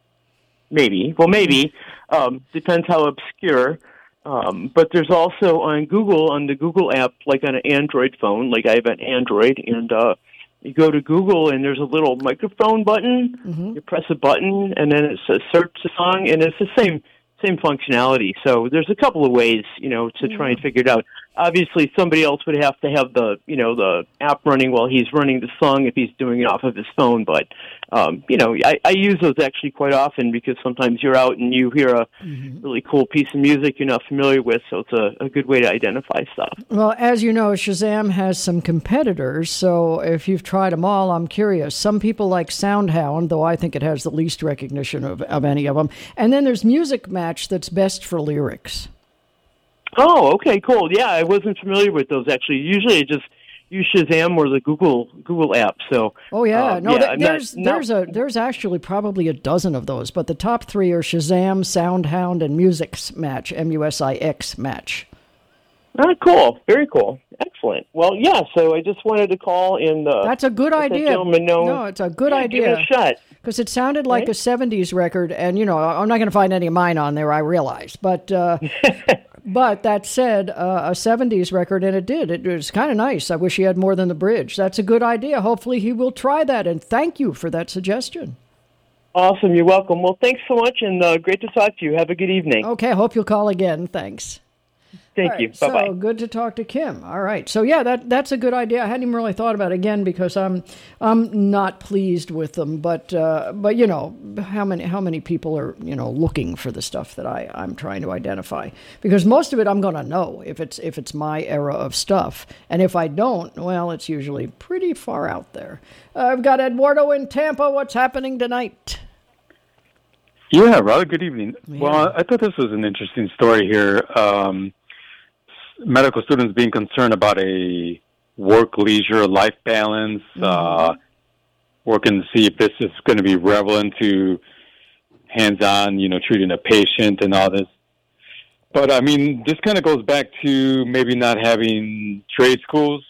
Maybe. Well, maybe. Um, depends how obscure. Um, but there's also on Google, on the Google app, like on an Android phone, like I have an Android, and uh, you go to Google and there's a little microphone button. Mm-hmm. You press a button, and then it says search the song, and it's the same same functionality. So there's a couple of ways, you know, to try and figure it out. Obviously, somebody else would have to have the, you know, the app running while he's running the song if he's doing it off of his phone. But, um, you know, I, I use those actually quite often because sometimes you're out and you hear a mm-hmm. really cool piece of music you're not familiar with, so it's a, a good way to identify stuff. Well, as you know, Shazam has some competitors, so if you've tried them all, I'm curious. Some people like SoundHound, though I think it has the least recognition of, of any of them. And then there's Music Match that's best for lyrics. Oh, okay, cool. Yeah, I wasn't familiar with those actually. Usually, I just use Shazam or the Google Google app. So. Oh yeah, uh, no, yeah, th- there's not, there's a there's actually probably a dozen of those, but the top three are Shazam, SoundHound, and Music Match, M U S I X Match. Oh, cool. Very cool. Excellent. Well, yeah, so I just wanted to call in. Uh, That's a good idea. Gentleman know. No, it's a good yeah, idea. Give it a shot. Because it sounded like right? a seventies record, and, you know, I'm not going to find any of mine on there, I realize. But uh, but that said, uh, a seventies record, and it did. It was kind of nice. I wish he had more than the bridge. That's a good idea. Hopefully he will try that, and thank you for that suggestion. Awesome. You're welcome. Well, thanks so much, and uh, great to talk to you. Have a good evening. Okay, I hope you'll call again. Thanks. Thank right, you. Bye-bye. So good to talk to Kim. All right. So yeah, that that's a good idea. I hadn't even really thought about it again because I'm I'm not pleased with them. But uh, but you know how many how many people are you know looking for the stuff that I I'm trying to identify, because most of it I'm going to know if it's if it's my era of stuff, and if I don't, well, it's usually pretty far out there. Uh, I've got Eduardo in Tampa. What's happening tonight? Yeah, Raleigh, good evening. Yeah. Well, I thought this was an interesting story here. Um, medical students being concerned about a work-leisure life balance, mm-hmm. uh, working to see if this is going to be relevant to hands-on, you know, treating a patient and all this. But, I mean, this kind of goes back to maybe not having trade schools,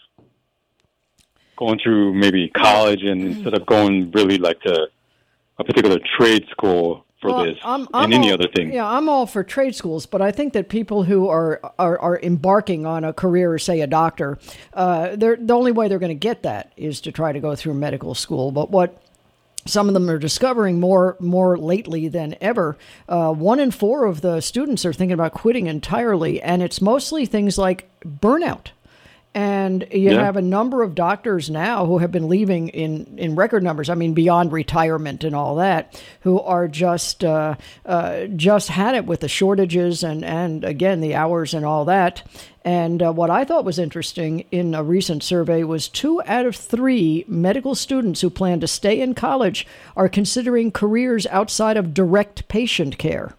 going through maybe college, and mm-hmm. instead of going really like to a particular trade school for well, this I'm, I'm and any all, other thing. Yeah, I'm all for trade schools, but I think that people who are are, are embarking on a career, say a doctor, uh, they're, the only way they're going to get that is to try to go through medical school. But what some of them are discovering more more lately than ever, uh, one in four of the students are thinking about quitting entirely, and it's mostly things like burnout. And you yeah. have a number of doctors now who have been leaving in, in record numbers. I mean, beyond retirement and all that, who are just uh, uh, just had it with the shortages and, and again, the hours and all that. And uh, what I thought was interesting in a recent survey was two out of three medical students who plan to stay in college are considering careers outside of direct patient care.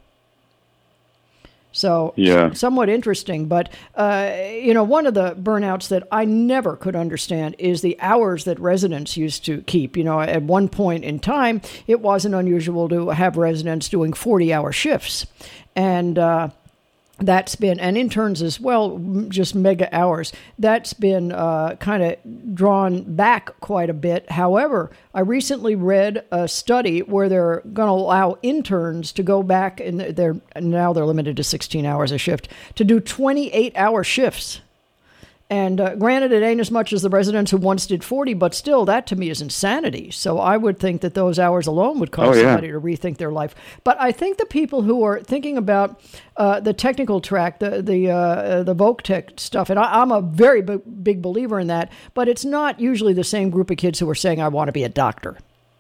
So yeah. somewhat interesting, but, uh, you know, one of the burnouts that I never could understand is the hours that residents used to keep. You know, at one point in time, it wasn't unusual to have residents doing forty-hour shifts. And uh, that's been, and interns as well, just mega hours. That's been uh, kind of drawn back quite a bit. However, I recently read a study where they're going to allow interns to go back, and they're now they're limited to sixteen hours a shift, to do twenty-eight hour shifts. And uh, granted, it ain't as much as the residents who once did forty, but still, that to me is insanity. So I would think that those hours alone would cause oh, yeah. somebody to rethink their life. But I think the people who are thinking about uh, the technical track, the the uh, the Voc Tech stuff, and I, I'm a very b- big believer in that, but it's not usually the same group of kids who are saying, I want to be a doctor.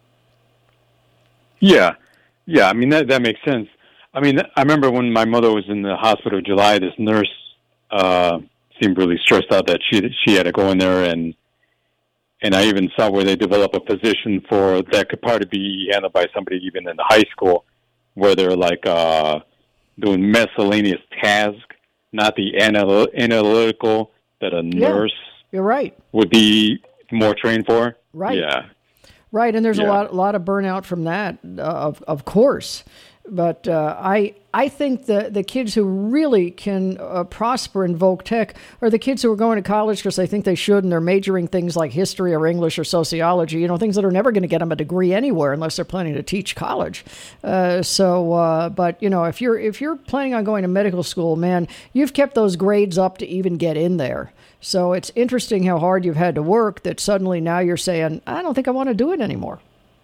Yeah. Yeah, I mean, that, that makes sense. I mean, I remember when my mother was in the hospital in July, this nurse... Uh, seemed really stressed out that she she had to go in there and And I even saw where they develop a position for that could probably be handled by somebody even in the high school, where they're like uh, doing miscellaneous tasks, not the anal- analytical that a Yeah, nurse you're right. would be more trained for. Right. Yeah. Right, and there's a Yeah. lot, lot of burnout from that, uh, of of course. But uh, I I think the the kids who really can uh, prosper in Voc Tech are the kids who are going to college because they think they should, and they're majoring things like history or English or sociology. You know, things that are never going to get them a degree anywhere unless they're planning to teach college. Uh, so, uh, but you know, if you're if you're planning on going to medical school, man, you've kept those grades up to even get in there. So it's interesting how hard you've had to work that suddenly now you're saying, I don't think I want to do it anymore.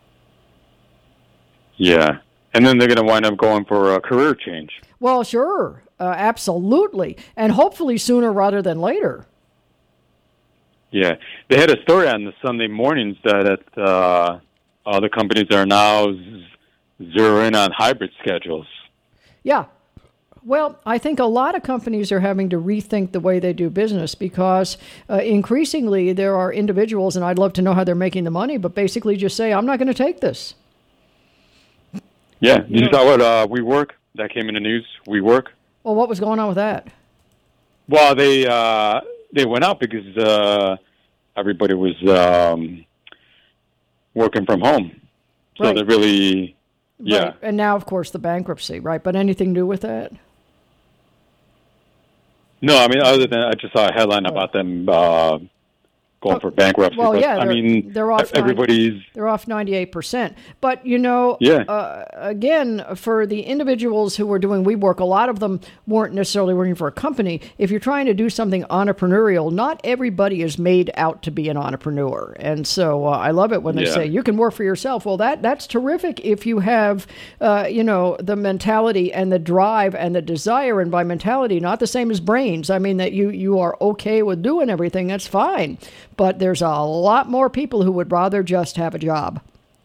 Yeah. And then they're going to wind up going for a career change. Well, sure. Uh, absolutely. And hopefully sooner rather than later. Yeah. They had a story on the Sunday mornings that uh, other companies are now z- zeroing on hybrid schedules. Yeah. Well, I think a lot of companies are having to rethink the way they do business because uh, increasingly there are individuals, and I'd love to know how they're making the money, but basically just say, I'm not going to take this. Yeah. You, you saw what uh, WeWork, that came in the news, WeWork? Well, what was going on with that? Well, they uh, they went out because uh, everybody was um, working from home. So Right. they really, yeah. Right. And now, of course, the bankruptcy, right? But anything new with that? No, I mean, other than I just saw a headline about them uh, going for bankruptcy. Well, but, yeah, I they're- mean, they're off everybody's... They're off ninety-eight percent. But, you know, Yeah. uh, again, for the individuals who were doing WeWork, a lot of them weren't necessarily working for a company. If you're trying to do something entrepreneurial, not everybody is made out to be an entrepreneur. And so uh, I love it when they Yeah. say, you can work for yourself. Well, that that's terrific if you have, uh, you know, the mentality and the drive and the desire. And by mentality, not the same as brains. I mean, that you, you are okay with doing everything. That's fine. But there's a lot more people who would rather just have a job.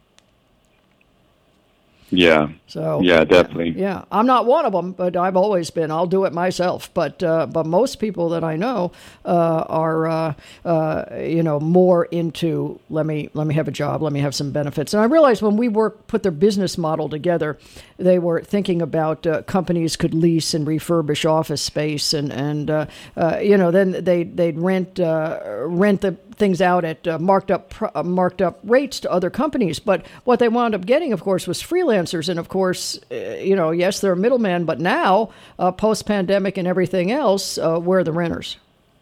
Yeah. So yeah, definitely. Yeah, I'm not one of them, but I've always been. I'll do it myself. But uh, but most people that I know uh, are uh, uh, you know more into let me let me have a job, let me have some benefits. And I realized when WeWork put their business model together, they were thinking about uh, companies could lease and refurbish office space, and and uh, uh, you know then they they'd rent uh, rent the things out at uh, marked up pr- uh, marked up rates to other companies. But what they wound up getting, of course, was freelancers. And of course, uh, you know, yes, they're a middleman, but now uh, post pandemic and everything else, uh, we're the renters.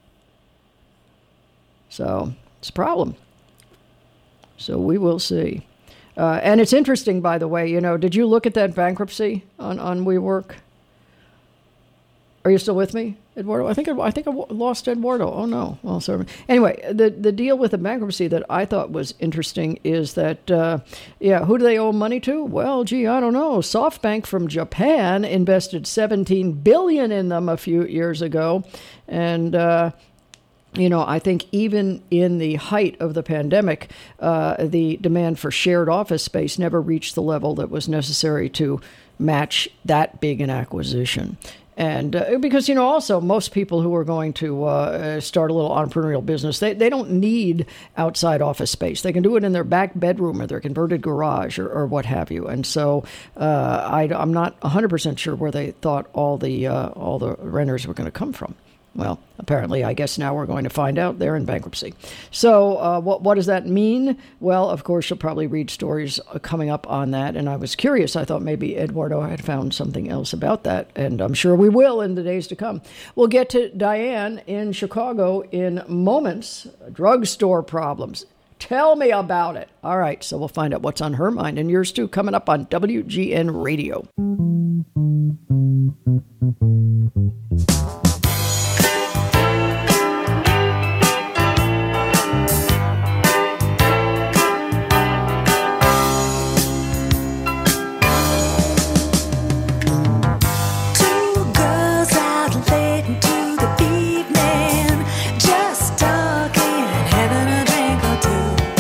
So it's a problem. So we will see. Uh, and it's interesting, by the way, you know, did you look at that bankruptcy on, on WeWork? Are you still with me, Eduardo? I think I, I think I lost Eduardo. Oh no. Well, sorry. Anyway, the the deal with the bankruptcy that I thought was interesting is that, uh, yeah, who do they owe money to? Well, gee, I don't know. SoftBank from Japan invested seventeen billion dollars in them a few years ago, and. Uh, You know, I think even in the height of the pandemic, uh, the demand for shared office space never reached the level that was necessary to match that big an acquisition. And uh, because, you know, also most people who are going to uh, start a little entrepreneurial business, they, they don't need outside office space. They can do it in their back bedroom or their converted garage or, or what have you. And so uh, I, I'm not one hundred percent sure where they thought all the uh, all the renters were going to come from. Well, apparently, I guess now we're going to find out they're in bankruptcy. So uh, what what does that mean? Well, of course, you'll probably read stories coming up on that. And I was curious. I thought maybe Eduardo had found something else about that. And I'm sure we will in the days to come. We'll get to Diane in Chicago in moments. Drugstore problems. Tell me about it. All right, so we'll find out what's on her mind and yours too coming up on W G N Radio.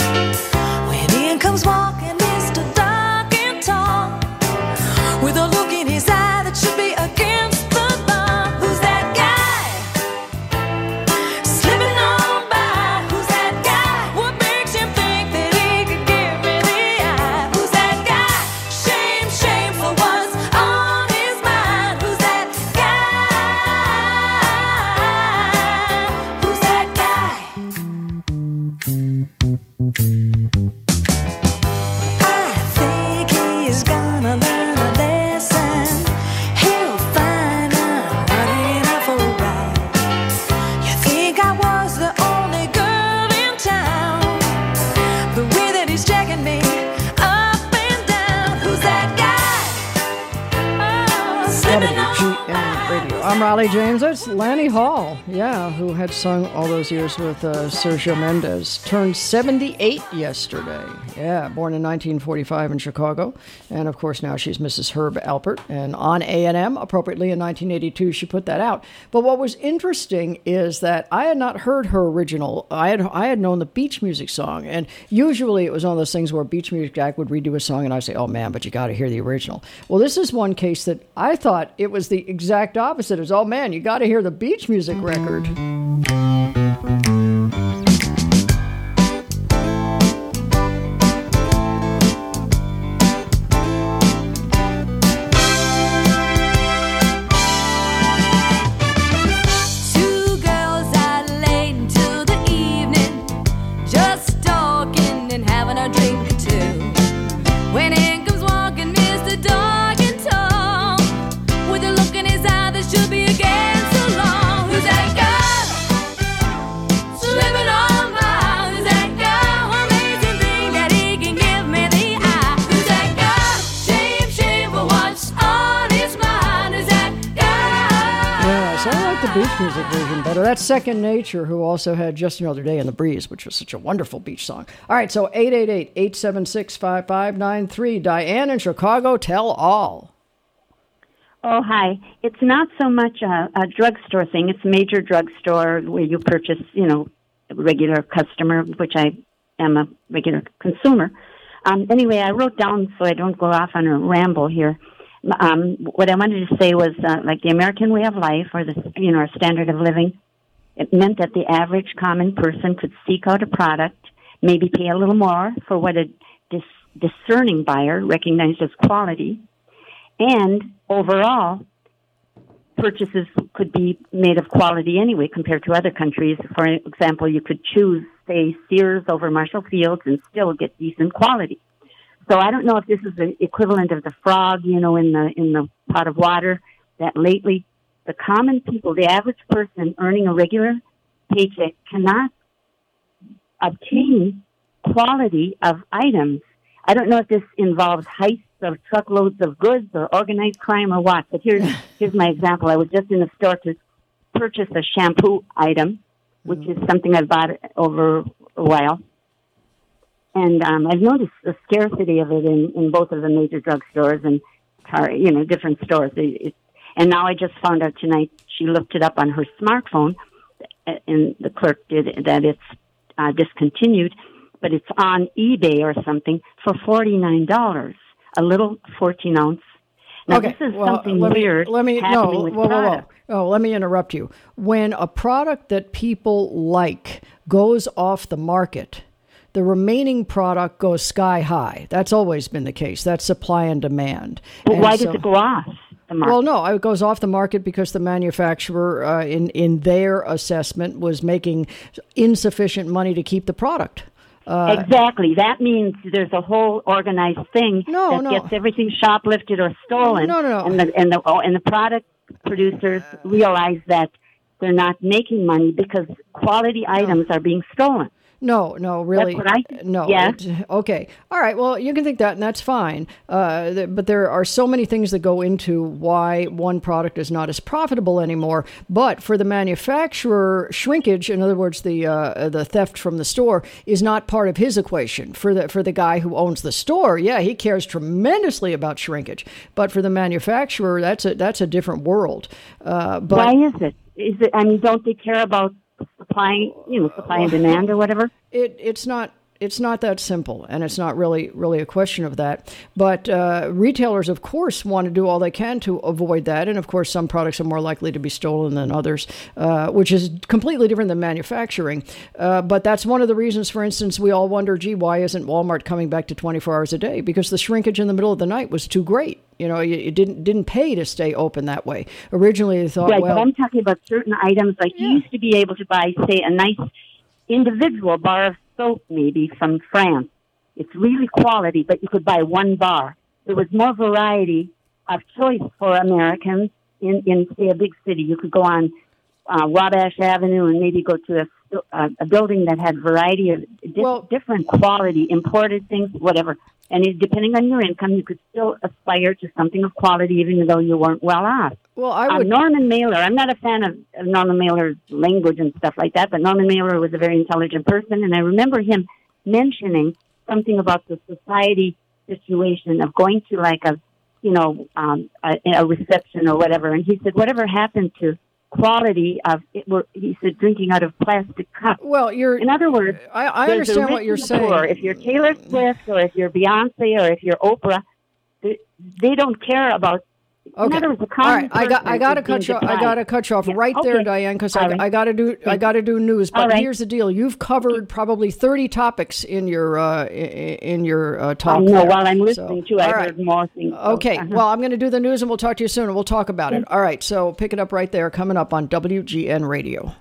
With a look W G N Radio. I'm Raleigh James. That's Lanny Hall, yeah, who had sung all those years with uh, Sergio Mendes. Turned seventy-eight yesterday. Yeah, born in nineteen forty-five in Chicago. And, of course, now she's Missus Herb Alpert. And on A and M, appropriately in nineteen eighty-two, she put that out. But what was interesting is that I had not heard her original. I had I had known the Beach Music song. And usually it was one of those things where Beach Music Jack would redo a song and I'd say, oh, man, but you got to hear the original. Well, this is one case that I thought it was the exact opposite. It was, oh, man, you got to hear the Beach Music record. Beach Music version better. That's Second Nature, who also had Just Another Day in the Breeze, which was such a wonderful beach song. All right, so eight eight eight, eight seven six, five five nine three. Diane in Chicago, tell all. Oh, hi. It's not so much a, a drugstore thing. It's a major drugstore where you purchase, you know, a regular customer, which I am a regular consumer. Um, anyway, I wrote down so I don't go off on a ramble here. Um, what I wanted to say was, uh, like the American way of life, or the you know our standard of living, it meant that the average common person could seek out a product, maybe pay a little more for what a dis- discerning buyer recognized as quality, and overall, purchases could be made of quality anyway compared to other countries. For example, you could choose, say, Sears over Marshall Fields and still get decent quality. So I don't know if this is the equivalent of the frog, you know, in the in the pot of water, that lately the common people, the average person earning a regular paycheck cannot obtain quality of items. I don't know if this involves heists of truckloads of goods or organized crime or what, but here's here's my example. I was just in the store to purchase a shampoo item, which is something I've bought over a while. And um, I've noticed the scarcity of it in, in both of the major drugstores and, you know, different stores. It, it, and now I just found out tonight, she looked it up on her smartphone, and the clerk did, that it's uh, discontinued, but it's on eBay or something for forty-nine dollars, a little fourteen ounce. Now, okay, this is well, something let me, weird let me, happening no, with whoa, whoa, whoa. products. Oh, let me interrupt you. When a product that people like goes off the market, the remaining product goes sky high. That's always been the case. That's supply and demand. But and why so, does it go off the market? Well, no, it goes off the market because the manufacturer, uh, in, in their assessment, was making insufficient money to keep the product. Uh, exactly. That means there's a whole organized thing no, that no. gets everything shoplifted or stolen. No, no, no. And the, and the, oh, and the product producers realize that they're not making money because quality items are being stolen. No, no, really. That's what I think. No. Yeah. It, okay. All right. Well, you can think that, and that's fine. Uh, th- but there are so many things that go into why one product is not as profitable anymore. But for the manufacturer, shrinkage, in other words, the uh, the theft from the store, is not part of his equation. For the for the guy who owns the store, yeah, he cares tremendously about shrinkage. But for the manufacturer, that's a that's a different world. Uh, but why is it? Is it? I mean, don't they care about supply, you know, supply and demand or whatever? It it's not it's not that simple, and it's not really really a question of that. But uh, retailers, of course, want to do all they can to avoid that, and of course, some products are more likely to be stolen than others, uh, which is completely different than manufacturing. Uh, but that's one of the reasons, for instance, we all wonder, gee, why isn't Walmart coming back to twenty-four hours a day? Because the shrinkage in the middle of the night was too great. You know, it didn't didn't pay to stay open that way. Originally, they thought, right, well, but I'm talking about certain items. Like yeah. you used to be able to buy, say, a nice individual bar of soap, maybe from France. It's really quality, but you could buy one bar. There was more variety of choice for Americans in, in say, a big city. You could go on uh, Wabash Avenue and maybe go to a uh, a building that had variety of di- Well- different quality, imported things, whatever. And it, depending on your income, you could still aspire to something of quality, even though you weren't well off. Well, I Uh, would. Norman Mailer, I'm not a fan of, of Norman Mailer's language and stuff like that, but Norman Mailer was a very intelligent person, and I remember him mentioning something about the society situation of going to like a, you know, um, a, a reception or whatever, and he said, whatever happened to quality of it were, he said, drinking out of plastic cups. Well, you're. In other words, I, I there's the understand rich what you're and the saying. poor. If you're Taylor Swift or if you're Beyonce or if you're Oprah, they, they don't care about. In Okay. other words, the All common right. I got. I person got to is being cut you. I deprived. got to cut you off Yeah, right there, okay. Diane, because All I, right. I got to do. I got to do news. All But right. here's the deal: you've covered probably thirty topics in your uh, i- in your uh, talk. I know. there. While I'm So, listening to, I all right. heard more things. so, Okay, uh-huh. well, I'm going to do the news and we'll talk to you soon and we'll talk about it. All right, so pick it up right there, coming up on W G N Radio.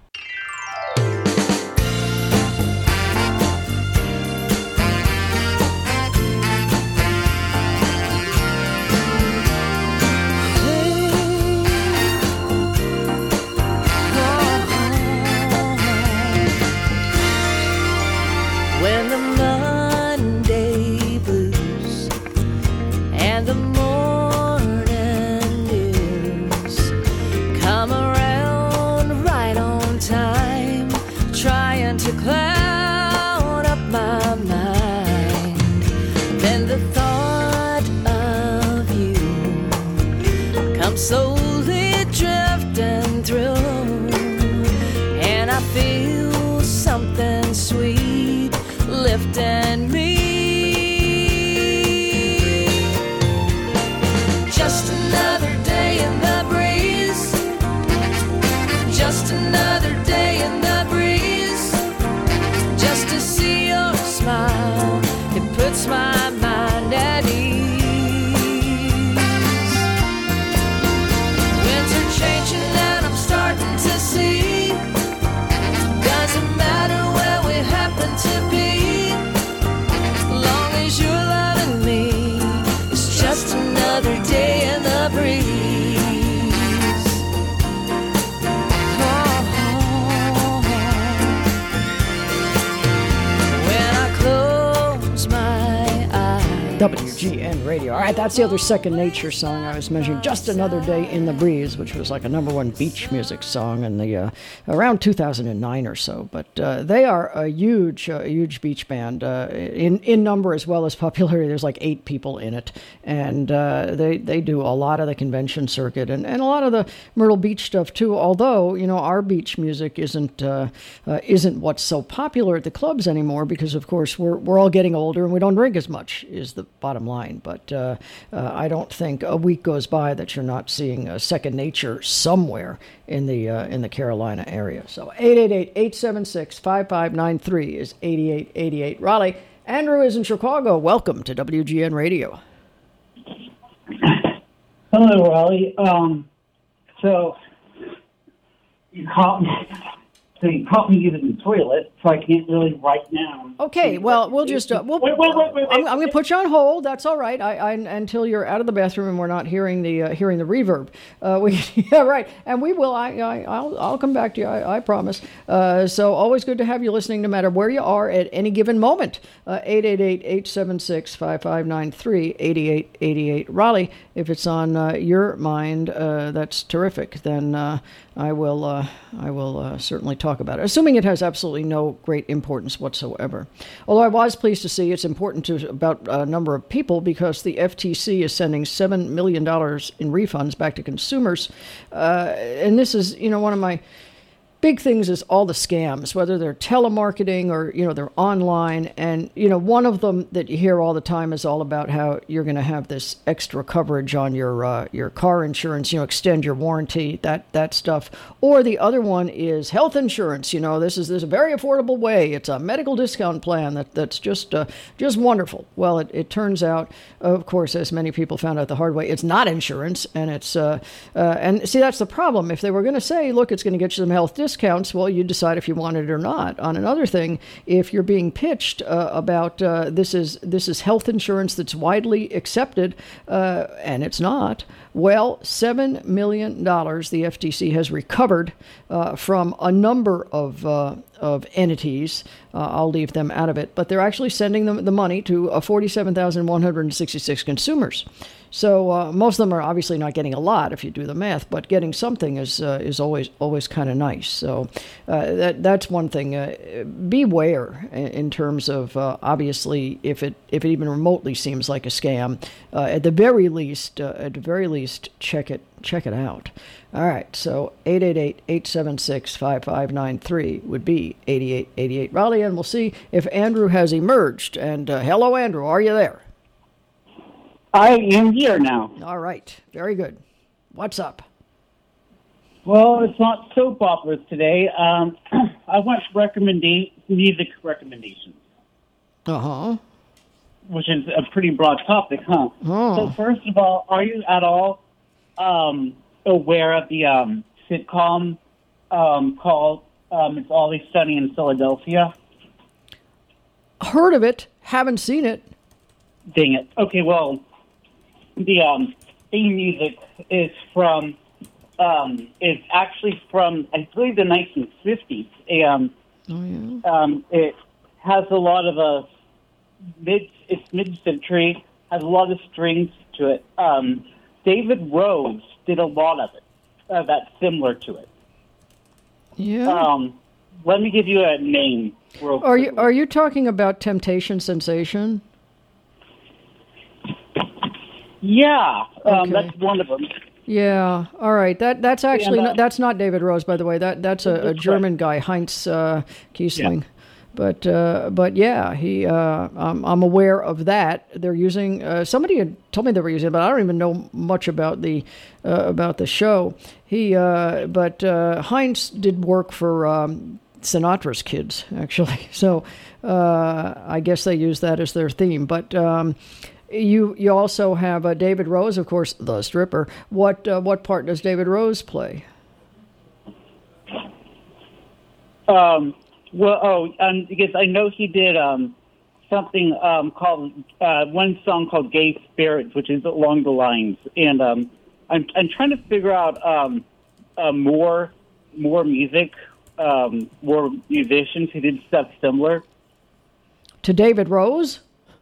When the Monday blues and the morning news come around right on time, trying to cloud up my mind, then the thought of you comes slowly drifting through, and I feel something sweet lifting me. Just another day in the breeze. Just another day in the breeze. Just to see your smile, it puts my mind at ease. Winds are changing and I'm starting to see. Doesn't matter where we happen to be. You're loving me. It's just another day in the breeze. Oh, when I close my eyes. W G N Radio. All right, that's the other Second Nature song I was mentioning. Just Another Day in the Breeze, which was like a number one beach music song in the uh, around two thousand nine or so. But uh, they are a huge, uh, huge beach band uh, in in number as well as popularity. There's like eight people in it, and uh, they they do a lot of the convention circuit and, and a lot of the Myrtle Beach stuff too. Although you know our beach music isn't uh, uh, isn't what's so popular at the clubs anymore because of course we're we're all getting older and we don't drink as much. Is the bottom line. But uh, uh, I don't think a week goes by that you're not seeing a Second Nature somewhere in the uh, in the Carolina area. So eight eight eight, eight seven six, five five nine three is eighty-eight eighty-eight. Raleigh, Andrew is in Chicago. Welcome to W G N Radio. Hello, Raleigh. Um, so you caught me. So you caught me using the toilet, so I can't really write now. Okay, well, we'll just uh, we'll, wait, wait, wait, wait, I'm, I'm going to put you on hold. That's all right. I, I until you're out of the bathroom and we're not hearing the uh, hearing the reverb. Uh, we yeah right, and we will. I, I I'll I'll come back to you. I, I promise. Uh, so always good to have you listening, no matter where you are at any given moment. Eight eight eight, eight seven six, five five nine three, eighty-eight eighty-eight. Raleigh, if it's on uh, your mind, uh, that's terrific. Then uh, I will uh, I will uh, certainly talk about it, assuming it has absolutely no great importance whatsoever. Although I was pleased to see it's important to about a number of people because the F T C is sending seven million dollars in refunds back to consumers. Uh, and this is, you know, one of my big things is all the scams, whether they're telemarketing or, you know, they're online. And, you know, one of them that you hear all the time is all about how you're going to have this extra coverage on your uh, your car insurance, you know, extend your warranty, that that stuff. Or the other one is health insurance. You know, this is, this is a very affordable way. It's a medical discount plan that that's just uh, just wonderful. Well, it, it turns out, of course, as many people found out the hard way, it's not insurance. And it's uh, uh, and see, that's the problem. If they were going to say, look, it's going to get you some health discounts, discounts, well, you decide if you want it or not. On another thing, if you're being pitched uh, about uh, this is this is health insurance that's widely accepted, uh, and it's not, well, seven million dollars the F T C has recovered uh, from a number of uh, of entities. Uh, I'll leave them out of it, but they're actually sending them the money to uh, forty-seven thousand one hundred sixty-six consumers. So uh, most of them are obviously not getting a lot if you do the math, but getting something is uh, is always always kind of nice. So uh, that that's one thing. Uh, beware in, in terms of uh, obviously if it if it even remotely seems like a scam. Uh, at the very least, uh, at the very least, check it check it out. All right, so eight eight eight, eight seven six, five five nine three would be eighty-eight eighty-eight. Raleigh, and we'll see if Andrew has emerged. And uh, hello, Andrew, are you there? I am here now. All right, very good. What's up? Well, it's not soap operas today. Um, I want recommenda- music recommendations. Uh-huh. Which is a pretty broad topic, huh? Oh. So first of all, are you at all um, aware of the um, sitcom um, called um, It's Always Sunny in Philadelphia? Heard of it, haven't seen it. Dang it. Okay, well, the um, theme music is from, um, is actually from, I believe, the nineteen fifties. Um, oh, yeah. Um, it has a lot of a mid, it's mid-century, has a lot of strings to it. Um, David Rose did a lot of it uh, that's similar to it. Yeah. Um, let me give you a name. Real Are you are you talking about Temptation Sensation? Yeah, um, Okay. that's one of them. Yeah. All right. That that's actually And, uh, not, that's not David Rose, by the way. That that's a, a That's German guy, Heinz uh, Kiesling. But uh, but yeah, he uh, I'm, I'm aware of that. They're using uh, somebody had told me they were using it, but I don't even know much about the uh, about the show. He uh, but uh, Heinz did work for um, Sinatra's Kids, actually. So uh, I guess they use that as their theme. But um, you you also have uh, David Rose, of course, the stripper. What uh, what part does David Rose play? Um, well, oh, um, because I know he did um, something um, called uh, one song called "Gay Spirits," which is along the lines, and um, I'm I'm trying to figure out um, uh, more more music, um, more musicians who did stuff similar. To David Rose?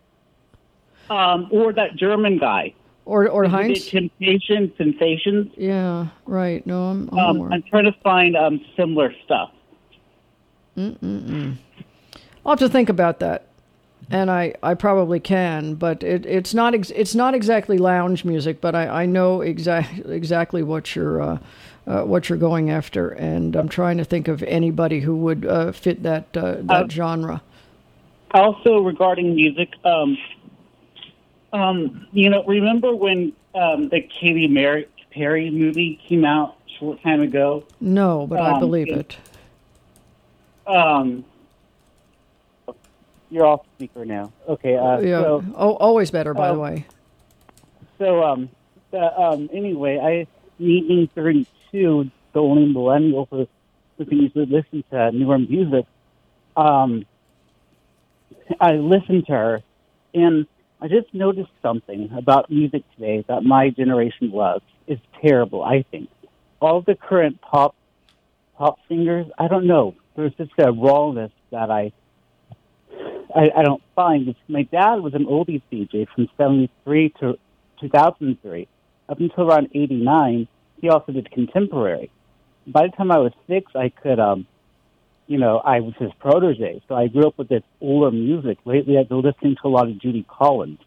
Um, or that German guy. Or or Who Heinz? did Temptation Sensations. Yeah, right. No, I'm, I'm Um, aware. I'm trying to find um, similar stuff. Mm-mm-mm. I'll have to think about that, and I, I probably can, but it, it's not ex- it's not exactly lounge music, but I, I know exact exactly what you're uh, uh, what you're going after, and I'm trying to think of anybody who would uh, fit that uh, that Uh, genre. Also, regarding music, um, um, you know, remember when um, the Katy Mary- Perry movie came out a short time ago? No, but I Um, believe it- it. Um, you're off speaker now. Okay. Uh, yeah. So, oh, always better, by uh, the way. so um, uh, um, anyway, I nineteen thirty-two, the only millennial who, who can usually listen to newer music. Um, I listened to her, and I just noticed something about music today that my generation loves. It's terrible, I think. All the current pop pop singers, I don't know. There's just a rawness that I I, I don't find. My dad was an oldies D J from seventy-three to two thousand three. Up until around eighty-nine, he also did contemporary. By the time I was six, I could, um, you know, I was his protege. So I grew up with this older music. Lately, I've been listening to a lot of Judy Collins.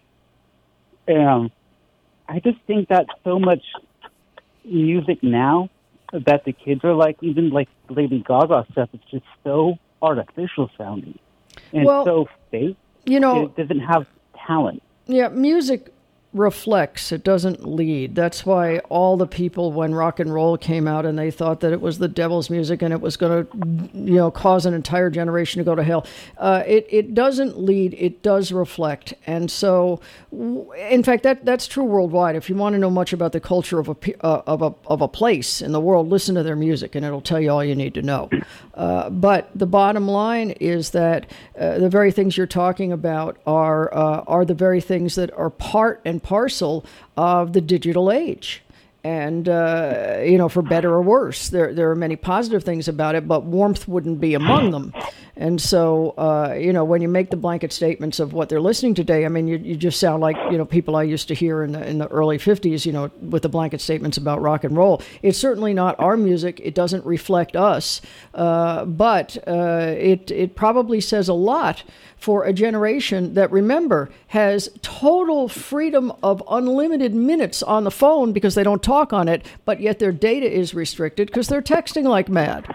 And I just think that so much music now that the kids are like, even like Lady Gaga stuff, it's just so artificial sounding. And Well, it's so fake. You know, it doesn't have talent. Yeah, music reflects, it doesn't lead. That's why all the people, when rock and roll came out and they thought that it was the devil's music and it was going to, you know, cause an entire generation to go to hell. Uh, it, it doesn't lead, it does reflect. And so, in fact, that that's true worldwide. If you want to know much about the culture of a, uh, of a, of a place in the world, listen to their music and it'll tell you all you need to know. Uh, but the bottom line is that uh, the very things you're talking about are, uh, are the very things that are part and parcel of the digital age. And, uh, you know, for better or worse, there there are many positive things about it, but warmth wouldn't be among them. And so, uh, you know, when you make the blanket statements of what they're listening today, I mean, you, you just sound like, you know, people I used to hear in the, in the early fifties, you know, with the blanket statements about rock and roll. It's certainly not our music. It doesn't reflect us. Uh, but uh, it, it probably says a lot for a generation that, remember, has total freedom of unlimited minutes on the phone because they don't talk on it, but yet their data is restricted because they're texting like mad.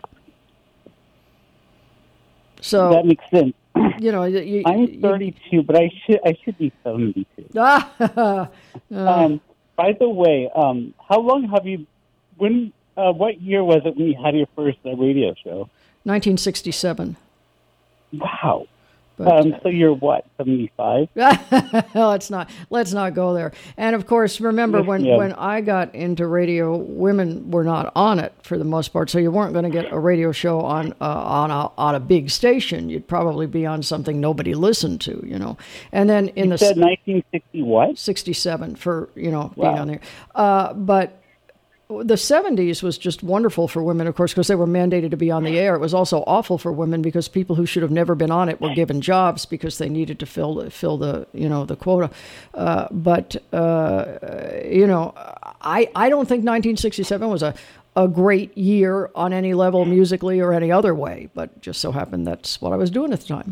So that makes sense. You know, you, I'm thirty-two, you, but I should I should be seventy-two. Ah, uh, um, by the way, um, how long have you? When? Uh, what year was it when you had your first uh, radio show? nineteen sixty-seven. Wow. But, um, so you're what, seventy-five? let's not let's not go there. And of course, remember when, yeah. when I got into radio, women were not on it for the most part. So you weren't going to get a radio show on uh, on a on a big station. You'd probably be on something nobody listened to, you know. And then in you the said nineteen sixty what? sixty-seven for you know wow. being on there. Uh, but. The seventies was just wonderful for women, of course, because they were mandated to be on the air. It was also awful for women because people who should have never been on it were given jobs because they needed to fill fill the you know the quota. Uh, but uh, you know, I I don't think nineteen sixty-seven was a a great year on any level musically or any other way. But just so happened that's what I was doing at the time.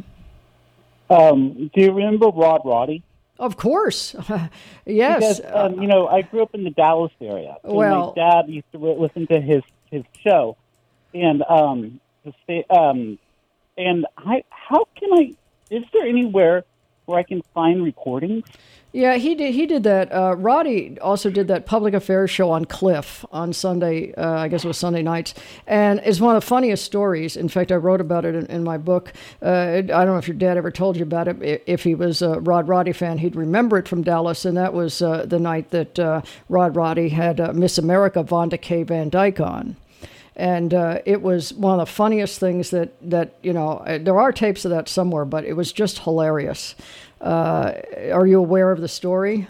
Um, do you remember Rod Roddy? Of course, yes. Because, um, you know, I grew up in the Dallas area. And well, my dad used to listen to his, his show, and um, um, and I how can I? Is there anywhere where I can find recordings? Yeah, he did. He did that. Uh, Roddy also did that public affairs show on Cliff on Sunday. Uh, I guess it was Sunday nights, and it's one of the funniest stories. In fact, I wrote about it in, in my book. Uh, I don't know if your dad ever told you about it. If he was a Rod Roddy fan, he'd remember it from Dallas, and that was uh, the night that uh, Rod Roddy had uh, Miss America Vonda K. Van Dyke on. And uh, it was one of the funniest things that, that, you know, there are tapes of that somewhere, but it was just hilarious. Uh, are you aware of the story?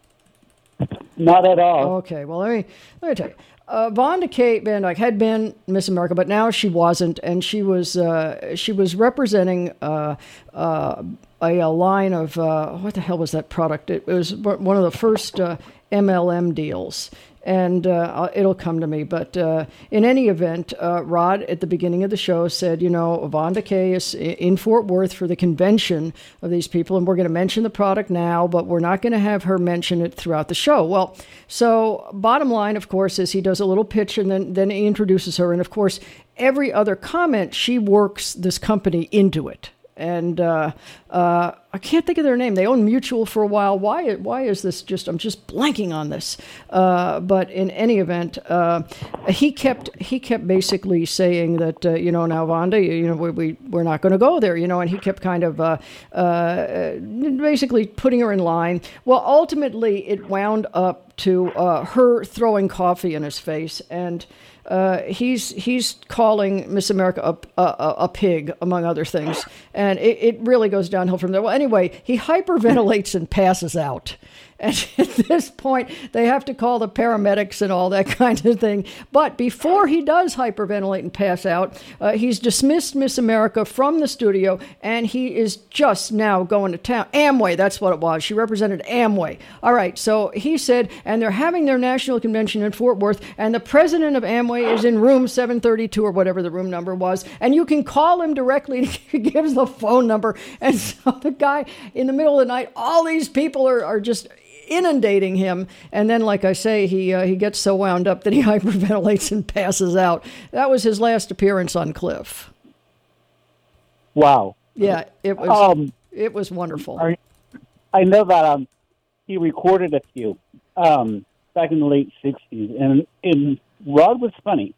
Not at all. Okay, well, let me, let me tell you. Uh, Vonda K. Van Dyke had been Miss America, but now she wasn't, and she was uh, she was representing uh, uh, a, a line of, uh, what the hell was that product? It was one of the first uh, M L M deals. And uh, it'll come to me. But uh, in any event, uh, Rod, at the beginning of the show, said, you know, Vonda K is in Fort Worth for the convention of these people, and we're going to mention the product now, but we're not going to have her mention it throughout the show. Well, so bottom line, of course, is he does a little pitch, and then, then he introduces her. And, of course, every other comment, she works this company into it. And uh, uh, I can't think of their name. They owned Mutual for a while. Why? Why is this just? I'm just blanking on this. Uh, but in any event, uh, he kept he kept basically saying that uh, you know now Vonda, you know we, we we're not going to go there, you know, and he kept kind of uh, uh, basically putting her in line. Well, ultimately, it wound up to uh, her throwing coffee in his face and. Uh, he's he's calling Miss America a, a, a pig, among other things, and it, it really goes downhill from there. Well, anyway, he hyperventilates and passes out. And at this point, they have to call the paramedics and all that kind of thing. But before he does hyperventilate and pass out, uh, he's dismissed Miss America from the studio, and he is just now going to town. Amway, that's what it was. She represented Amway. All right, so he said, and they're having their national convention in Fort Worth, and the president of Amway is in room seven thirty-two or whatever the room number was, and you can call him directly. He gives the phone number. And so the guy, in the middle of the night, all these people are, are just inundating him, and then, like I say, he uh, he gets so wound up that he hyperventilates and passes out. That was his last appearance on Cliff. Wow. Yeah, it was. Um, it was wonderful. Are, I know that um, he he recorded a few um, back in the late sixties, and and Rod was funny.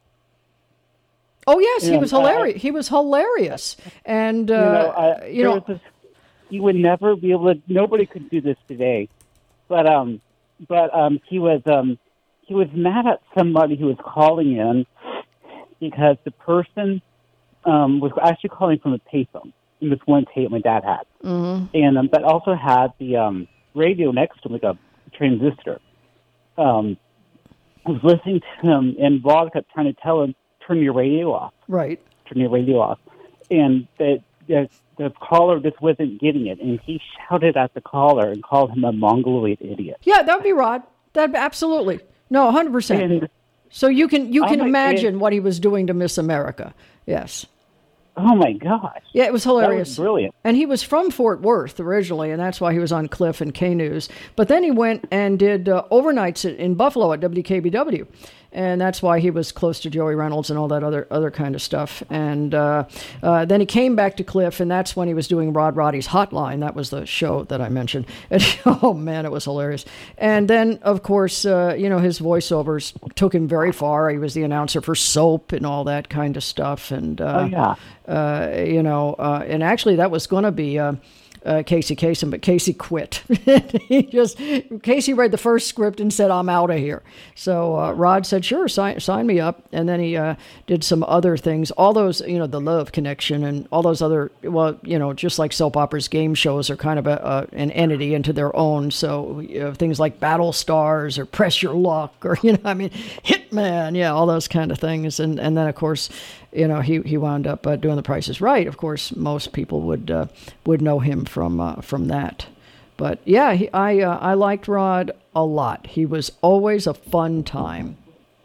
Oh yes, he And was I- hilarious. He was hilarious, and uh, you know, I, you there know, was this, you would never be able to. Nobody could do this today, but um, but um, he was um, he was mad at somebody who was calling in because the person um was actually calling from a payphone. It was one tape my dad had, mhm. and um, but also had the um radio next to him, like a transistor. Um, I was listening to him, and Rod kept trying to tell him, "Turn your radio off." Right. Turn your radio off. And the, the the caller just wasn't getting it, and he shouted at the caller and called him a mongoloid idiot. Yeah, that would be Rod. That absolutely no, hundred percent. So you can you Oh can my- imagine what he was doing to Miss America. Yes. Oh my gosh! Yeah, it was hilarious. That was brilliant. And he was from Fort Worth originally, and that's why he was on Cliff and K News. But then he went and did uh, overnights in Buffalo at W K B W. And that's why he was close to Joey Reynolds and all that other other kind of stuff. And uh, uh, then he came back to Cliff, and that's when he was doing Rod Roddy's Hotline. That was the show that I mentioned. And, oh, man, it was hilarious. And then, of course, uh, you know, his voiceovers took him very far. He was the announcer for Soap and all that kind of stuff. And, uh, Oh, yeah. uh, you know, uh, and actually that was going to be... Uh, Uh, Casey Kasem, but Casey quit. he just Casey read the first script and said, "I'm out of here." So uh, Rod said, "Sure, sign sign me up." And then he uh, did some other things. All those, you know, the Love Connection and all those other. Well, you know, just like soap operas, game shows are kind of a, a an entity into their own. So you know, things like Battle Stars or Press Your Luck or you know, I mean, Hitman, yeah, all those kind of things. And and then of course. You know, he, he wound up uh, doing The Price is Right. Of course, most people would uh, would know him from uh, from that. But yeah, he, I uh, I liked Rod a lot. He was always a fun time.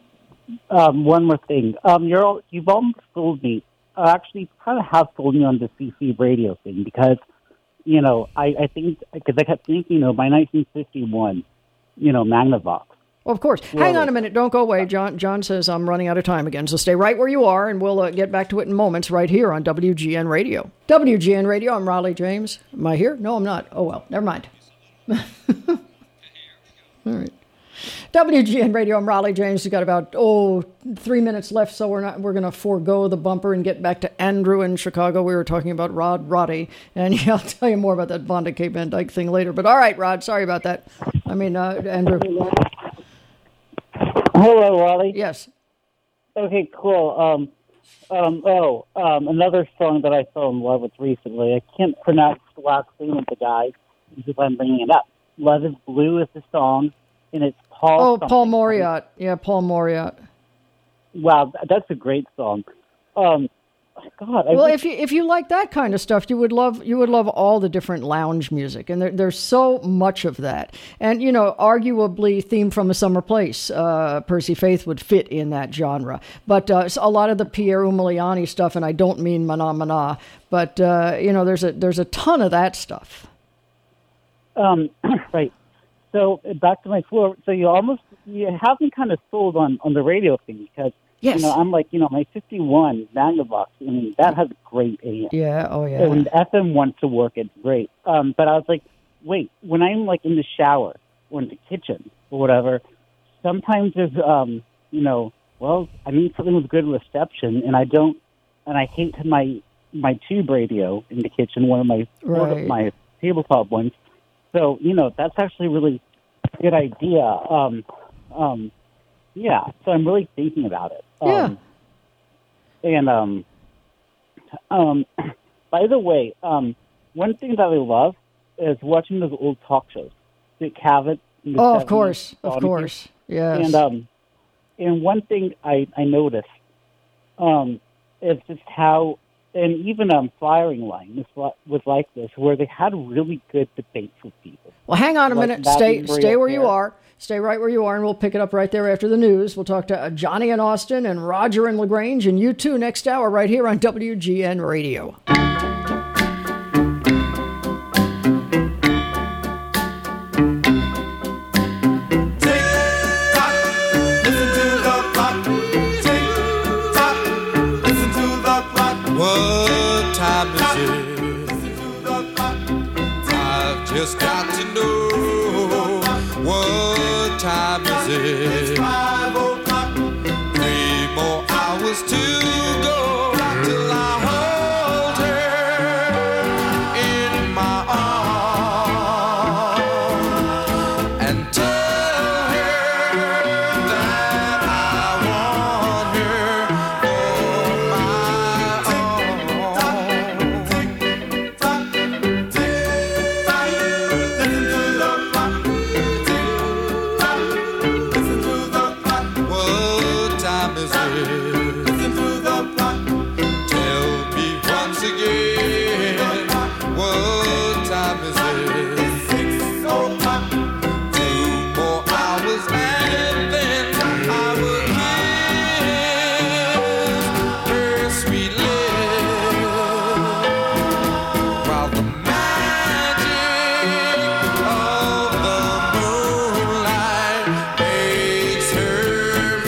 Um, one more thing. Um, you're all, you've almost sold me. Uh, actually, kind of have sold me on the C C radio thing because, you know, I, I think because I kept thinking, you know, by nineteen fifty-one, you know, Magnavox. Well, of course. Well, Hang on a minute. Don't go away. John John says I'm running out of time again. So stay right where you are, and we'll uh, get back to it in moments right here on W G N Radio. W G N Radio, I'm Raleigh James. Am I here? No, I'm not. Oh, well, never mind. All right. W G N Radio, I'm Raleigh James. We've got about, oh, three minutes left, so we're not. We're going to forego the bumper and get back to Andrew in Chicago. We were talking about Rod Roddy, and yeah, I'll tell you more about that Vonda K. Van Dyke thing later. But all right, Rod, sorry about that. I mean, uh, Andrew. Hello, Raleigh. Yes. Okay, cool. Um, um, oh, um, another song that I fell in love with recently. I can't pronounce the last name of the guy because I'm bringing it up. Love is Blue is the song, and it's Paul. Oh, something. Paul Moriarty. Yeah, Paul Moriarty. Wow, that's a great song. Um, God. I Well, wish- if you if you like that kind of stuff, you would love you would love all the different lounge music, and there, there's so much of that. And you know, arguably, "Theme from a Summer Place," uh, Percy Faith would fit in that genre. But uh, a lot of the Pierre Umiliani stuff, and I don't mean Mana Mana, but uh, you know, there's a there's a ton of that stuff. Um, right. So uh, back to my floor. So you almost you have me kind of sold on, on the radio thing because Yes. you know I'm like you know my fifty-one Magnavox. I mean that has great A M. Yeah. Oh yeah. So when the F M wants to work, it's great. Um, but I was like, wait, when I'm like in the shower or in the kitchen or whatever, sometimes there's um, you know, well, I need something with good reception, and I don't, and I hate my my tube radio in the kitchen, one of my one of Right. my tabletop ones. So, you know, that's actually a really good idea. Um, um, yeah, so I'm really thinking about it. Um, yeah. And, um, um, by the way, um, one thing that I love is watching those old talk shows. Dick Cavett. in the Oh, of seventies, course, of Donahue. course, yes. And, um, and one thing I, I noticed um, is just how, and even um, Firing Line was, li- was like this, where they had really good debates with people. Well, hang on a Like minute. Matt Stay and Maria stay where you Fair. are. Stay right where you are, and we'll pick it up right there after the news. We'll talk to uh, Johnny in Austin and Roger in LaGrange and you too next hour right here on W G N Radio. What time is it? I've just got to know. is it? Listen to the clock. Tell me once again, what time is it? It's six o'clock. Two more hours and then I will kiss her sweet lips while the magic of the moonlight makes her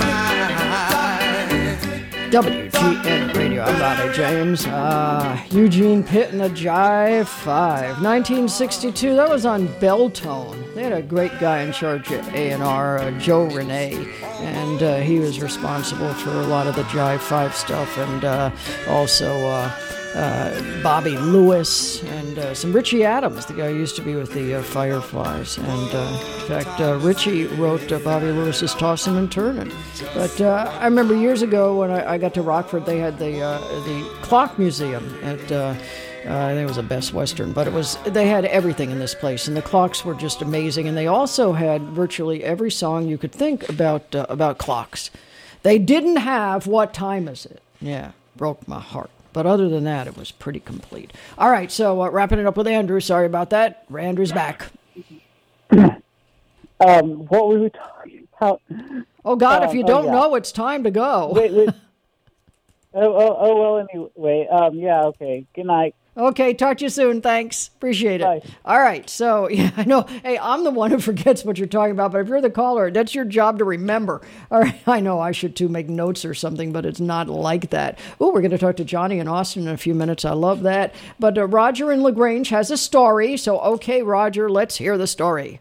mine. W G N Radio. I'm Ronnie James. Uh, Eugene Pitt and the Jive Five. nineteen sixty-two. That was on Belltone. They had a great guy in charge of A and R, uh, Joe Renee, and uh, he was responsible for a lot of the Jive Five stuff, and uh, also uh, uh, Bobby Lewis and uh, some Richie Adams, the guy who used to be with the uh, Fireflies. And uh, in fact, uh, Richie wrote uh, Bobby Lewis's Tossin' and Turnin'. But uh, I remember years ago when I, I got to Rockford, they had the uh, the Clock Museum at. Uh, Uh, I think it was a Best Western, but it was they had everything in this place, and the clocks were just amazing. And they also had virtually every song you could think about uh, about clocks. They didn't have What Time Is It? Yeah, broke my heart. But other than that, it was pretty complete. All right, so uh, wrapping it up with Andrew. Sorry about that. Andrew's back. Um, what were we talking about? Oh God, Um, if you oh, don't yeah. know, it's time to go. Wait, wait. Oh, oh, oh, well, anyway. Um, yeah, okay. Good night. Okay, talk to you soon. Thanks. Appreciate it. Bye. All right, so, yeah, I know. Hey, I'm the one who forgets what you're talking about, but if you're the caller, that's your job to remember. All right, I know I should, too, make notes or something, but it's not like that. Oh, we're going to talk to Johnny in Austin in a few minutes. I love that. But uh, Roger in LaGrange has a story, so, okay, Roger, let's hear the story.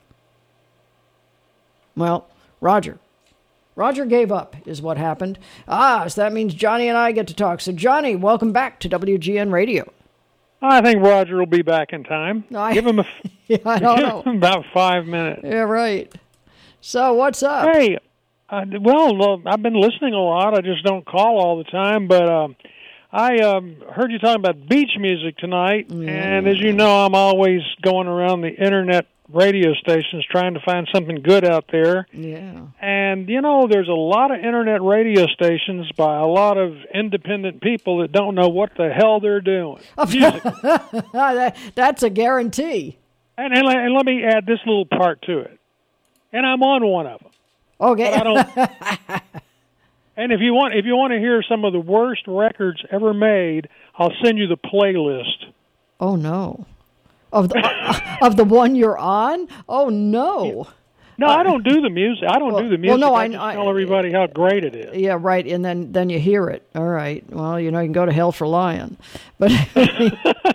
Well, Roger. Roger gave up, is what happened. Ah, so that means Johnny and I get to talk. So, Johnny, welcome back to W G N Radio. I think Roger will be back in time. I, give him a yeah, I don't give know. him about five minutes. Yeah, right. So, what's up? Hey, uh, well, uh, I've been listening a lot. I just don't call all the time, but um, I um, heard you talking about beach music tonight, Mm. and as you know, I'm always going around the internet radio stations trying to find something good out there. Yeah. And, you know, there's a lot of internet radio stations by a lot of independent people that don't know what the hell they're doing. Music. that, that's a guarantee. And, and, and let me add this little part to it. And I'm on one of them. Okay. But I don't, and if you want if you want to hear some of the worst records ever made, I'll send you the playlist. Oh, no. Of the, uh, of the one you're on? Oh, no. No, I don't do the music. I don't well, do the music. Well, no, I, I, just I tell everybody how great it is. Yeah, right, and then, then you hear it. All right. Well, you know, you can go to hell for lying. But I,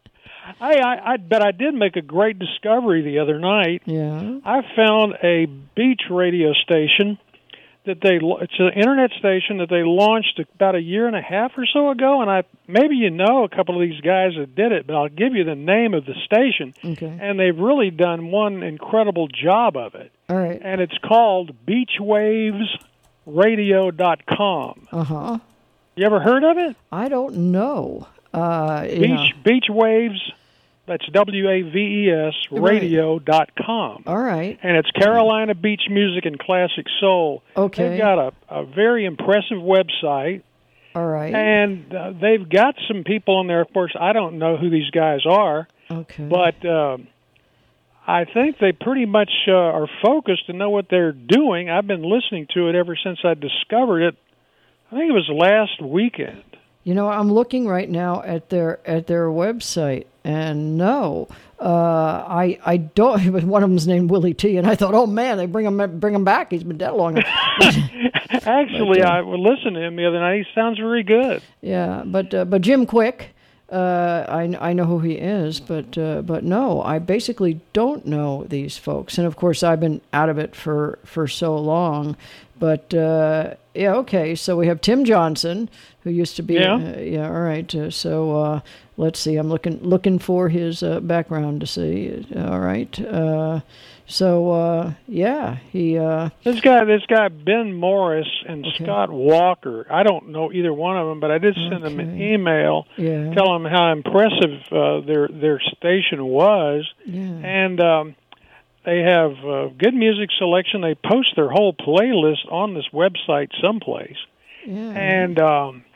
I, I, but I did make a great discovery the other night. Yeah. I found a beach radio station that they, it's an internet station that they launched about a year and a half or so ago, and I maybe you know a couple of these guys that did it, but I'll give you the name of the station. Okay. And they've really done one incredible job of it. All right. And it's called beach waves radio dot com. Uh-huh. You ever heard of it? I don't know. Uh, you Beach know. Beach Waves, that's W A V E S, radio dot com. All right. And it's Carolina Beach Music and Classic Soul. Okay. They've got a, a very impressive website. All right. And uh, they've got some people on there. Of course, I don't know who these guys are. Okay. But um, I think they pretty much uh, are focused and know what they're doing. I've been listening to it ever since I discovered it. I think it was last weekend. You know, I'm looking right now at their at their website, and no, uh, I I don't. One of them's named Willie T, and I thought, oh man, they bring him bring him back. He's been dead long. Actually, but, uh, I listened to him the other night. He sounds very good. Yeah, but uh, but Jim Quick, uh, I I know who he is, but uh, but no, I basically don't know these folks, and of course I've been out of it for for so long. But uh, yeah, okay. So we have Tim Johnson, who used to be. Yeah. Uh, yeah. All right. Uh, so uh, let's see. I'm looking looking for his uh, background to see. All right. Uh, so uh, yeah, he. Uh, this guy, this guy Ben Morris and Okay. Scott Walker. I don't know either one of them, but I did send them an email, Yeah. tell them how impressive uh, their their station was, Yeah. and. Um, They have uh, good music selection. They post their whole playlist on this website someplace. Yeah. And um,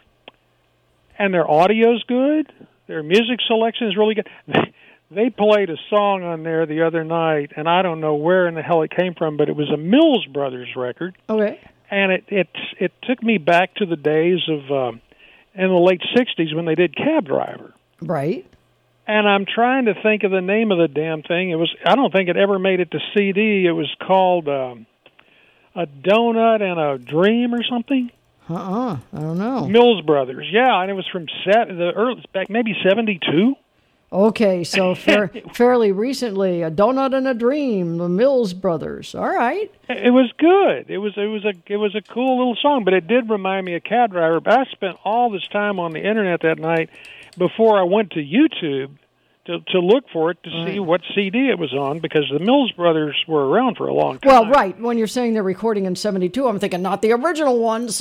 and their audio's good. Their music selection is really good. They played a song on there the other night, and I don't know where in the hell it came from, but it was a Mills Brothers record. Okay. And it it it took me back to the days of um, in the late sixties when they did Cab Driver. Right. And I'm trying to think of the name of the damn thing. It was I don't think it ever made it to C D. It was called um, A Donut and a Dream or something. Uh-uh. I don't know. Mills Brothers. Yeah, and it was from set the early back maybe seventy-two. Okay, so fair, fairly recently, A Donut and a Dream, the Mills Brothers. All right. It was good. It was it was a it was a cool little song, but it did remind me of Cab Driver. But I spent all this time on the internet that night before I went to YouTube to to look for it to Right. see what C D it was on, because the Mills Brothers were around for a long time. Well, right. When you're saying they're recording in seventy-two, I'm thinking not the original ones.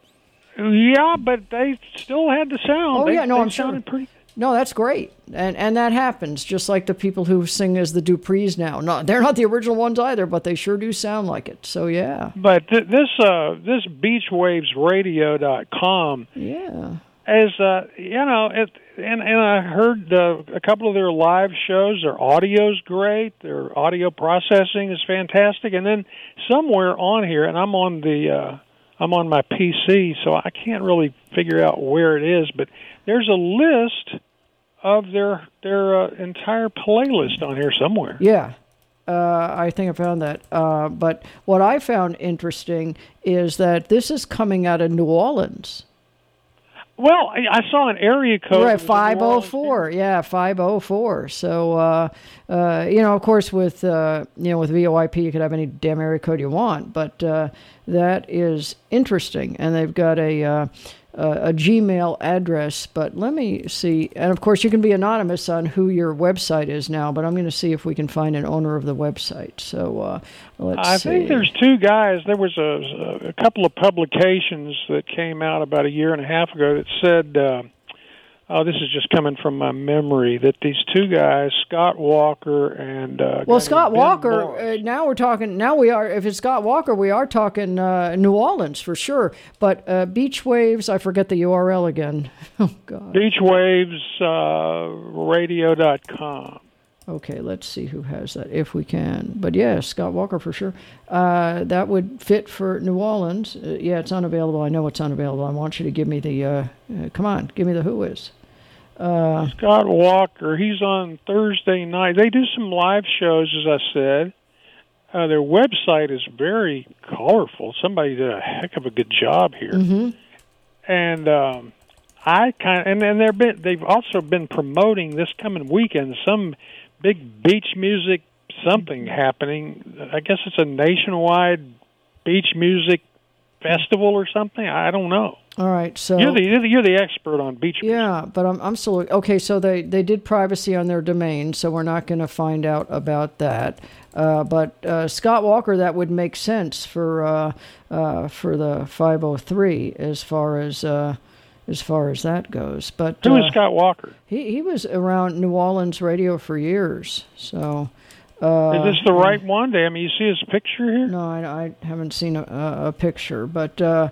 Yeah, but they still had the sound. Oh, They- yeah, no, they I'm sure. sounded pretty. No, that's great. And and that happens, just like the people who sing as the Duprees now. No, they're not the original ones either, but they sure do sound like it. So, yeah. But th- this uh, this beach waves radio dot com Yeah. is, uh, you know, it, and, and I heard uh, a couple of their live shows. Their audio's great. Their audio processing is fantastic. And then somewhere on here, and I'm on the uh, I'm on my P C, so I can't really figure out where it is, but there's a list of their their uh, entire playlist on here somewhere. Yeah. Uh, I think I found that. Uh, but what I found interesting is that this is coming out of New Orleans. Well, I, I saw an area code. Right, five oh four. Yeah, five oh four. So, uh, uh, you know, of course, with uh, you know, with V O I P, you could have any damn area code you want. But uh, that is interesting, and they've got a uh, a Gmail address. But let me see. And of course, you can be anonymous on who your website is now. But I'm going to see if we can find an owner of the website. So uh, let's I see. think there's two guys. There was a, a couple of publications that came out about a year and a half ago that said, uh, oh, this is just coming from my memory, that these two guys, Scott Walker and uh, Well, guy Scott named Ben Walker. Morris. Uh, now we're talking. Now we are. If it's Scott Walker, we are talking uh, New Orleans for sure. But uh, Beach Waves. I forget the U R L again. Oh God. beach waves radio dot com. Okay, let's see who has that if we can. But yeah, Scott Walker for sure. Uh, that would fit for New Orleans. Uh, yeah, it's unavailable. I know it's unavailable. I want you to give me the. Uh, uh, come on, give me the who is. Uh, Scott Walker, he's on Thursday night. They do some live shows, as I said. Uh, their website is very colorful. Somebody did a heck of a good job here. Mm-hmm. And um, I kind of, and then they've been they've also been promoting this coming weekend some big beach music something happening. I guess it's a nationwide beach music festival or something. I don't know. All right, so You're the you're the, you're the expert on beach music. yeah, but I'm I'm still okay. So they, they did privacy on their domain, so we're not going to find out about that. Uh, but uh, Scott Walker, that would make sense for uh, uh, for the five oh three as far as uh, as far as that goes. But Who is uh, Scott Walker? He he was around New Orleans radio for years. So uh, Is this the right one? I mean, you see his picture here? No, I, I haven't seen a, a, a picture, but uh,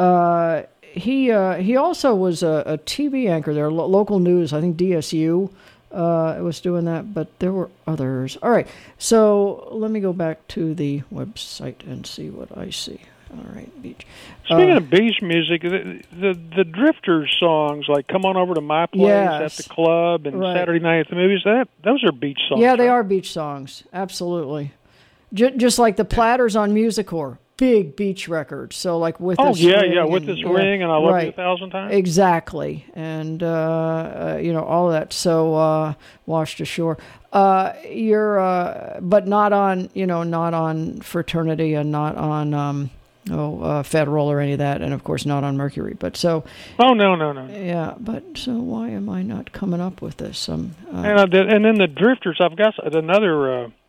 uh, he uh, he also was a, a T V anchor there, lo- local news. I think D S U uh, was doing that, but there were others. All right, so let me go back to the website and see what I see. All right, beach. Speaking Uh, of beach music, the, the the Drifters songs like "Come On Over to My Place" Yes. at the club and Right. Saturday Night at the Movies, that those are beach songs. Yeah, they are beach songs. Absolutely. J- just like the Platters on Musicor. Big beach records. So like With Oh This yeah, Ring yeah, with and- this ring and I love right. you a thousand times. Exactly. And, uh, uh, you know, all of that. So uh, washed ashore. Uh, you're, uh, but not on, you know, not on Fraternity and not on, um, oh, uh, Federal or any of that. And, of course, not on Mercury. But so... Oh, no, no, no. Yeah, but so why am I not coming up with this? Um, uh, And I did, and then the Drifters. I've got another uh,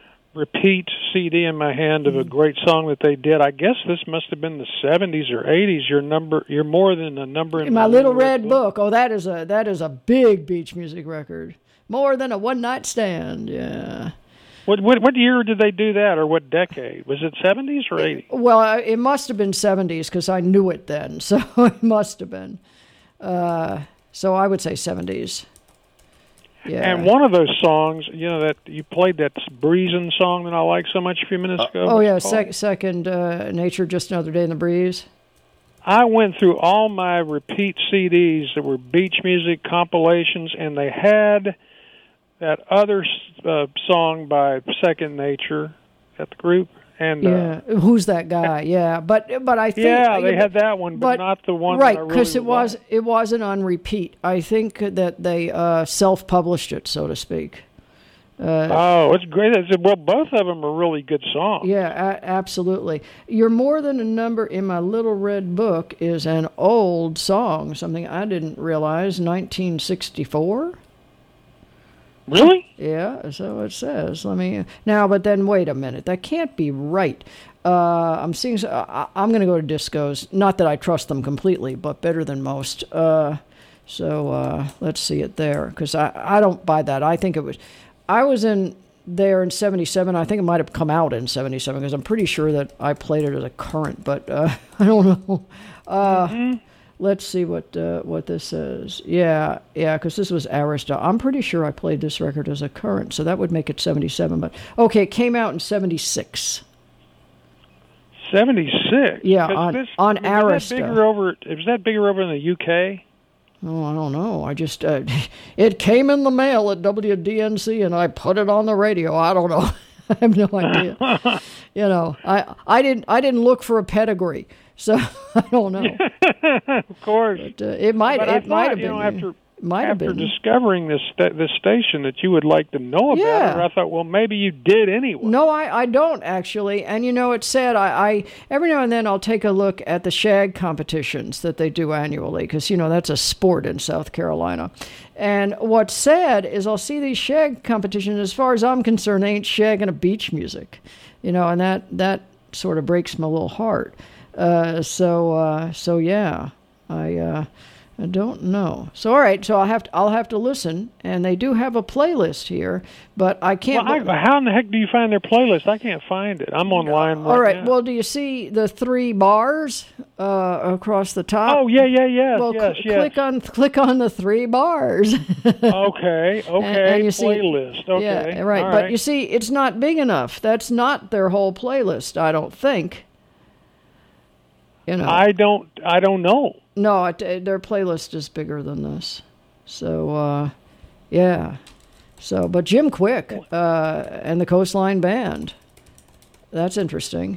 repeat C D in my hand of a great song that they did. I guess this must have been the seventies or eighties. Your number, you're more than a number in My Little Red Book. Oh, that is a that is a big beach music record. More than a one night stand. Yeah. What, what what year did they do that, or what decade? Was it seventies or eighties? Well, uh, it must have been seventies because I knew it then, so it must have been. Uh, so I would say seventies. Yeah. And one of those songs, you know, that you played that Breezin' song that I liked so much a few minutes ago. Oh, yeah, What's it called? sec- second uh, Nature, Just Another Day in the Breeze. I went through all my repeat C Ds that were beach music compilations, and they had that other uh, song by Second Nature, at the group. And Yeah, uh, who's that guy? Yeah, but but I think yeah, uh, they you had know, that one, but, not the one right that I because really it was liked. it wasn't on repeat. I think that they uh, self-published it, so to speak. Uh, Oh, it's great. It's, well, both of them are really good songs. Yeah, a- absolutely. You're More Than a Number in My Little Red Book is an old song, something I didn't realize, nineteen sixty-four. Really? Yeah, so it says. Let me now, but then wait a minute. That can't be right. Uh, I'm seeing. s- I, am going to go to discos. Not that I trust them completely, but better than most. Uh, so uh, let's see it there, because I I don't buy that. I think it was. I was in there in seventy-seven. I think it might have come out in seventy-seven because I'm pretty sure that I played it as a current, but uh, I don't know. Uh, Mm-hmm. Let's see what uh, what this says. Yeah, yeah, because this was Aristotle. I'm pretty sure I played this record as a current, so that would make it seventy-seven. But okay, it came out in seventy-six. seventy-six? Yeah, 'Cause on this, on I mean, was Arista. that bigger over, was that bigger over in the U K? Oh, I don't know. I just uh, it came in the mail at W D N C, and I put it on the radio. I don't know. I have no idea. You know, I I didn't I didn't look for a pedigree, so I don't know. Of course. But, uh, it might But I it might thought, have you been. know, after might have after been. discovering this sta- this station that you would like to know about Yeah. it, I thought, well, maybe you did anyway. No, I, I don't actually. And you know, it's sad. I, I every now and then I'll take a look at the shag competitions that they do annually because you know that's a sport in South Carolina. And what's sad is I'll see these shag competitions. As far as I'm concerned, they ain't shagging a beach music, you know, and that that sort of breaks my little heart. Uh, so uh, so yeah, I. Uh, I don't know. So all right, so I'll have to I'll have to listen, and they do have a playlist here, but I can't. Well, I, how in the heck do you find their playlist? I can't find it. I'm online right All right. now. Well, do you see the three bars uh, across the top? Oh yeah, yeah, yeah. Well, yes, cl- yes. click on click on the three bars. Okay, okay. And- and you see- playlist. Okay. Yeah, right. All But you see, it's not big enough. That's not their whole playlist. I don't think. You know. I don't. I don't know. No, it, uh, their playlist is bigger than this. So, uh, yeah. So, but Jim Quick uh, and the Coastline Band. That's interesting.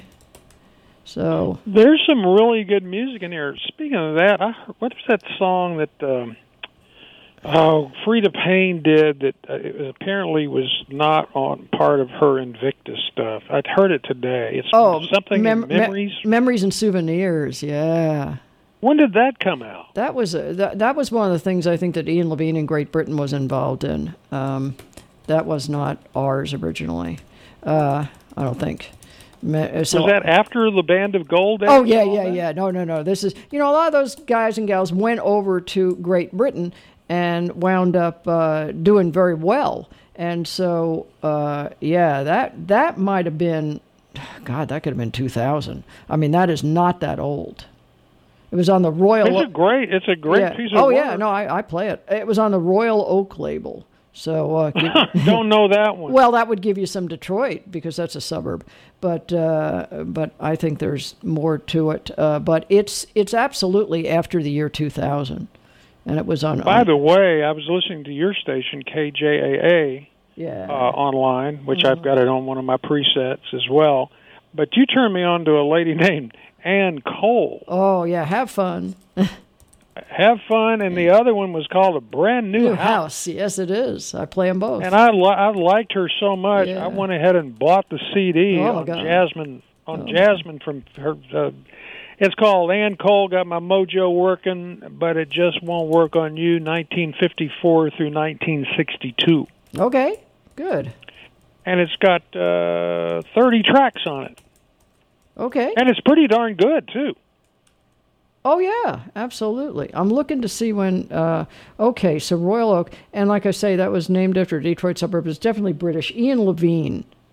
So, There's some really good music in here. Speaking of that, I heard, what was that song that um, oh, Frida Payne did that uh, it apparently was not on part of her Invictus stuff? I'd heard it today. It's oh, something mem- in me- memories. memories and souvenirs. Yeah. When did that come out? That was a, that, that was one of the things I think that Ian Levine in Great Britain was involved in. Um, that was not ours originally. Uh, I don't think. Me- So, was that after the Band of Gold? Oh days yeah, and all yeah, that? yeah. No, no, no. This is you know a lot of those guys and gals went over to Great Britain and wound up uh, doing very well. And so uh, yeah, that that might have been, God, that could have been two thousand. I mean, that is not that old. It was on the Royal. It's a great. It's a great yeah. piece of Oh work. yeah, no, I, I play it. It was on the Royal Oak label. So uh, give- Don't know that one. well, that would give you some Detroit because that's a suburb, but uh, but I think there's more to it. Uh, but it's it's absolutely after the year two thousand, and it was on. By on the way, I was listening to your station, K J A A, yeah, uh, online, which Mm-hmm. I've got it on one of my presets as well. But you turned me on to a lady named Ann Cole. oh yeah, have fun. Have Fun, and the other one was called A Brand New, New House. house, yes, it is. I play them both. And I li- I liked her so much, Yeah. I went ahead and bought the C D Oh, on God. Jasmine on Oh. Jasmine from her. Uh, it's called Ann Cole Got My Mojo Working, but it just won't work on you. nineteen fifty-four through nineteen sixty-two, Okay, good. and it's got uh, thirty tracks on it, Okay. and it's pretty darn good too. Oh yeah, absolutely. I'm looking to see when. Uh, okay, so Royal Oak, and like I say, that was named after a Detroit suburb. It's definitely British. Ian Levine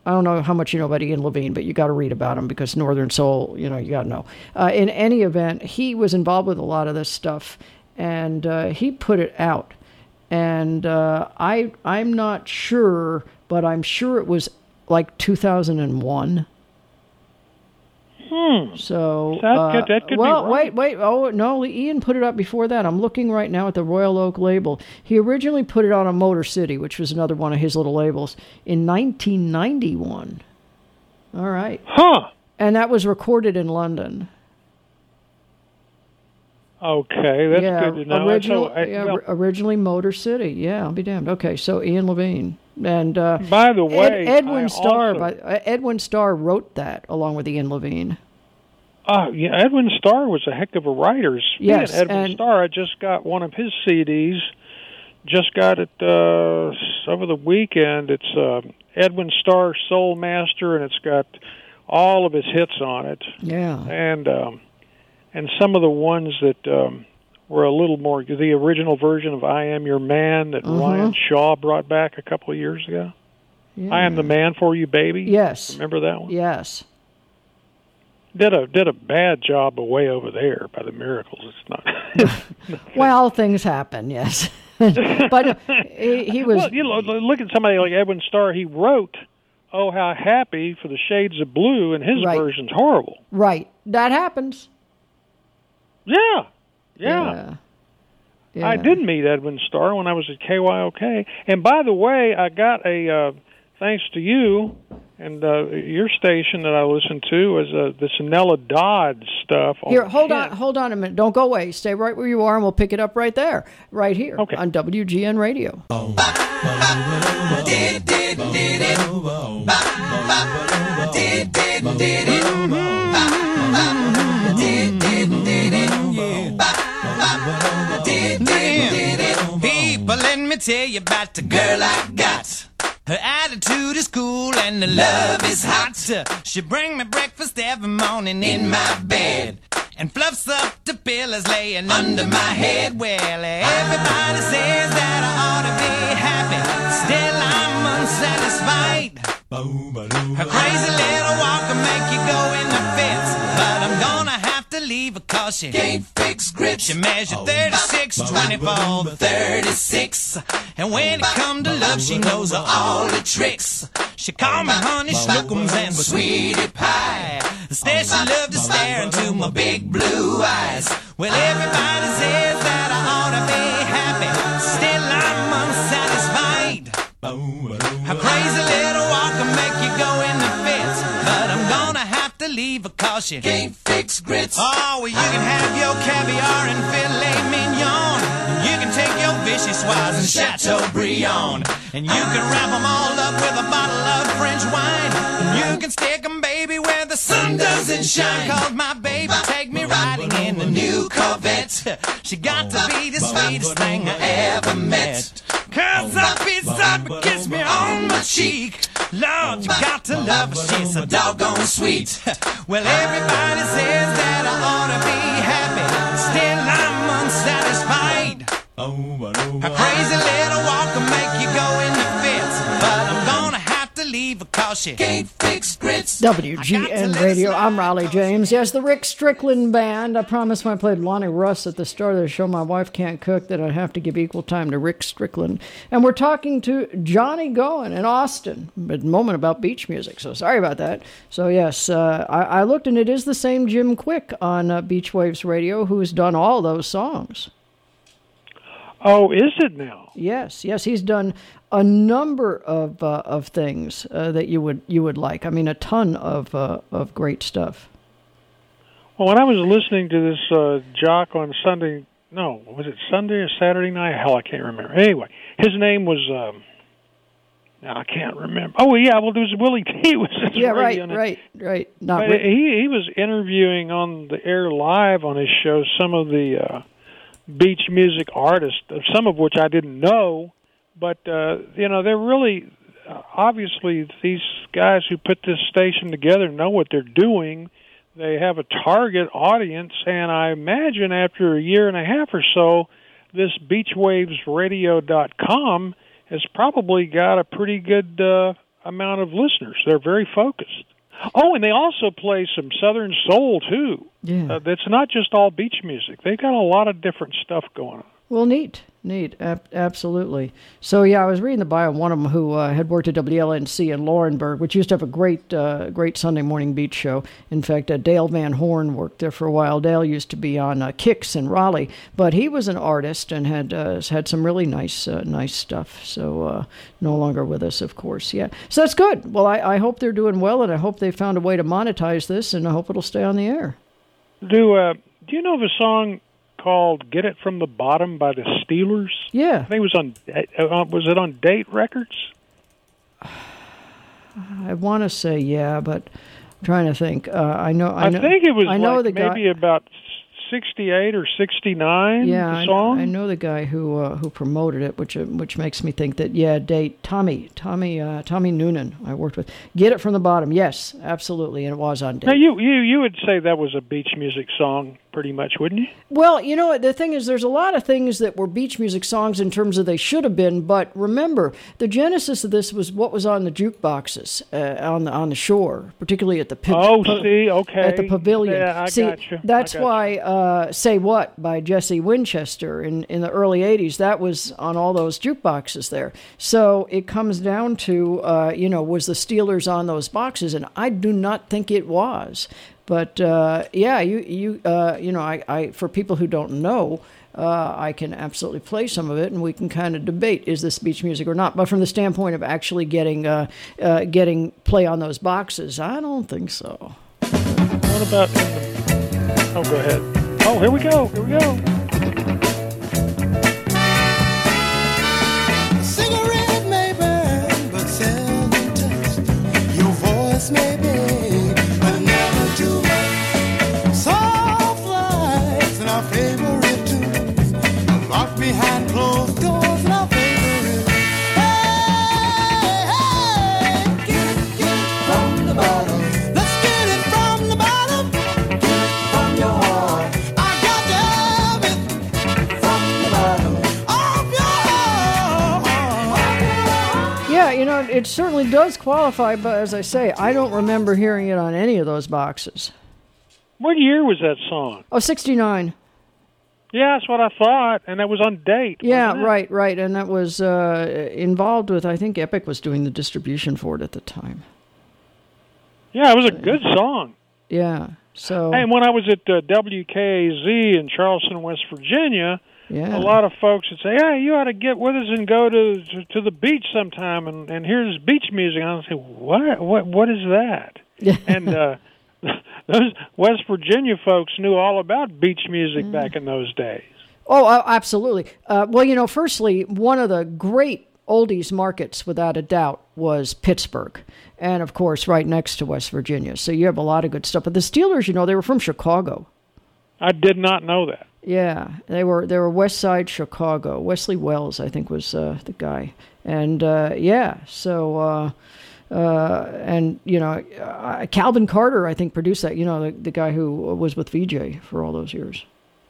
I don't know how much you know about Ian Levine, but you got to read about him because Northern Soul, you know, you got to know. Uh, in any event, he was involved with a lot of this stuff, and uh, he put it out. And uh, I, I'm not sure, but I'm sure it was like two thousand one. Hmm. So, that uh, could, that could well, be right. wait, wait. Oh, no, Ian put it up before that. I'm looking right now at the Royal Oak label. He originally put it on a Motor City, which was another one of his little labels, in nineteen ninety-one. All right. Huh. And that was recorded in London. Okay, that's yeah, good to know. Original, So, I, yeah, well, originally Motor City. Yeah, I'll be damned. Okay, so Ian Levine. And uh, by the way, Ed, Edwin I Starr, also, by, uh, Edwin Starr wrote that along with Ian Levine. Uh, yeah, Edwin Starr was a heck of a writer. Speaking Yes, of Edwin and- Starr, I just got one of his C Ds. Just got it uh, over the weekend. It's uh, Edwin Starr Soul Master, and it's got all of his hits on it. Yeah. And um, and some of the ones that um, were a little more, the original version of I Am Your Man that Mhm. Ryan Shaw brought back a couple of years ago. Yeah. I Am the Man for You, Baby. Yes. Remember that one? Yes. Did a did a bad job of Way Over There by the Miracles. It's not. Well, things happen, yes. But uh, he, he was... Well, you know, look at somebody like Edwin Starr. He wrote "Oh How Happy" for the Shades of Blue, and his Right. version's horrible. Right. That happens. Yeah, Yeah. yeah. Yeah. I did meet Edwin Starr when I was at K Y O K. And by the way, I got a, uh, thanks to you and uh, your station that I listened to, was uh, this Nella Dodd stuff. on Here, hold Kent. on, hold on a minute. Don't go away. Stay right where you are, and we'll pick it up right there, right here on W G N Radio. People, let me tell you about the girl I got. Her attitude is cool and the love is hot. She bring me breakfast every morning in my bed and fluffs up the pillows laying under my head. Well, everybody says that I ought to be happy, still I'm unsatisfied. Her crazy little walk can make you go into fits, but I'm gonna have to leave her cause she can't fix grits. She measured thirty-six, twenty-four, thirty-six, and when it come to love, she knows all the tricks. She call me honey schnookums and sweetie pie. Instead she loved to stare into my big blue eyes. Well, everybody says that I ought to be happy, still I'm unsatisfied. Her crazy little walk can make you go into fits, but I'm gonna have to leave her cause she can't fix grits. Oh, well, you can have your caviar and filet mignon, and you can take your vichyssoise and Chateaubriand, and you can wrap them all up with a bottle of French wine, and you can stick them, baby, where the sun doesn't shine. Cause my baby take me riding in the new Corvette. She got to be the sweetest thing I ever met. Cause up inside but kiss me on my cheek. Lord, you got to love her, she's so doggone sweet. Well, everybody says that I ought to be happy, still I'm unsatisfied. Her crazy little walk can make you go into fits, but I'm gonna have to leave her cause she can't fix grits. W G N Radio, I'm Raleigh James. Yes, the Rick Strickland Band. I promised when I played Lonnie Russ at the start of the show, my wife can't cook, that I'd have to give equal time to Rick Strickland. And we're talking to Johnny Goen in Austin, at the moment about beach music, so sorry about that. So yes, uh, I, I looked and it is the same Jim Quick on uh, Beach Waves Radio who's done all those songs. Oh, is it now? Yes, yes, he's done a number of uh, of things uh, that you would you would like. I mean, a ton of uh, of great stuff. Well, when I was listening to this uh, jock on Sunday, no, was it Sunday or Saturday night? Hell, I can't remember. Anyway, his name was, um, no, I can't remember. Oh, yeah, well, there was Willie T. was his Yeah, right, radio right, right. Not But Rick. he he was interviewing on the air live on his show some of the uh, beach music artists, some of which I didn't know, but uh, you know, they're really uh, obviously these guys who put this station together know what they're doing. They have a target audience, and I imagine after a year and a half or so, this beach waves radio dot com has probably got a pretty good uh, amount of listeners. They're very focused. Oh, and they also play some Southern soul, too. Yeah. Uh, that's not just all beach music. They've got a lot of different stuff going on. Well, neat, neat, Ab- absolutely. So, yeah, I was reading the bio of one of them who uh, had worked at W L N C in Laurinburg, which used to have a great uh, great Sunday morning beach show. In fact, uh, Dale Van Horn worked there for a while. Dale used to be on uh, Kicks in Raleigh, but he was an artist and had uh, had some really nice uh, nice stuff. So, uh, no longer with us, of course, yeah. So that's good. Well, I, I hope they're doing well, and I hope they found a way to monetize this, and I hope it'll stay on the air. Do, uh, do you know of a song called "Get It From the Bottom" by the Steelers? Yeah, I think it was on. Uh, was it on Date Records? I want to say yeah, but I'm trying to think. Uh, I know. I, I know, think it was I know like the maybe guy, about sixty-eight or sixty-nine. Yeah, the I, song. I know the guy who uh, who promoted it, which uh, which makes me think that yeah, date Tommy Tommy uh, Tommy Noonan. I worked with. Get It From the Bottom. Yes, absolutely, and it was on Date. Now you you you would say that was a beach music song, pretty much, wouldn't you? Well, you know, the thing is, there's a lot of things that were beach music songs in terms of they should have been, but remember, the genesis of this was what was on the jukeboxes uh, on the on the shore, particularly at the pa- Oh, pa- see, okay. at the pavilion. Yeah, I see, gotcha. that's I gotcha. why uh, "Say What" by Jesse Winchester in in the early eighties, that was on all those jukeboxes there. So it comes down to, uh, you know, was the Steelers on those boxes, and I do not think it was. But uh, yeah, you you uh, you know, I, I for people who don't know, uh, I can absolutely play some of it, and we can kind of debate is this beach music or not. But from the standpoint of actually getting uh, uh, getting play on those boxes, I don't think so. What about? Oh, go ahead. Oh, here we go. Here we go. Cigarette may burn, but seldom touch. Your voice may be, but never too much. Soft lights and our favorite tunes, locked behind closed doors and our favorite. Hey, hey, get it, get it from the bottom. Let's get it from the bottom. Get it from your heart. I got to have it from the bottom of your heart. Yeah, you know, it certainly does qualify, but as I say, I don't remember hearing it on any of those boxes. What year was that song? Oh, sixty-nine. Yeah, that's what I thought, and that was on Date. Yeah, wasn't it? right, right. And that was uh, involved with, I think Epic was doing the distribution for it at the time. Yeah, it was a good song. Yeah, so... And when I was at uh, W K A Z in Charleston, West Virginia, Yeah. a lot of folks would say, "Hey, you ought to get with us and go to to, to the beach sometime, and, and here's beach music." And I would say, "What? What? What is that?" and uh, those West Virginia folks knew all about beach music Mm. back in those days. Oh, uh, absolutely. Uh, well, you know, firstly, one of the great oldies markets, without a doubt, was Pittsburgh. And, of course, right next to West Virginia. So you have a lot of good stuff. But the Steelers, you know, they were from Chicago. I did not know that. Yeah, they were they were West Side Chicago. Wesley Wells, I think, was uh, the guy. And, uh, yeah, so... Uh, Uh, and, you know, uh, Calvin Carter, I think, produced that, you know, the, the guy who was with V J for all those years.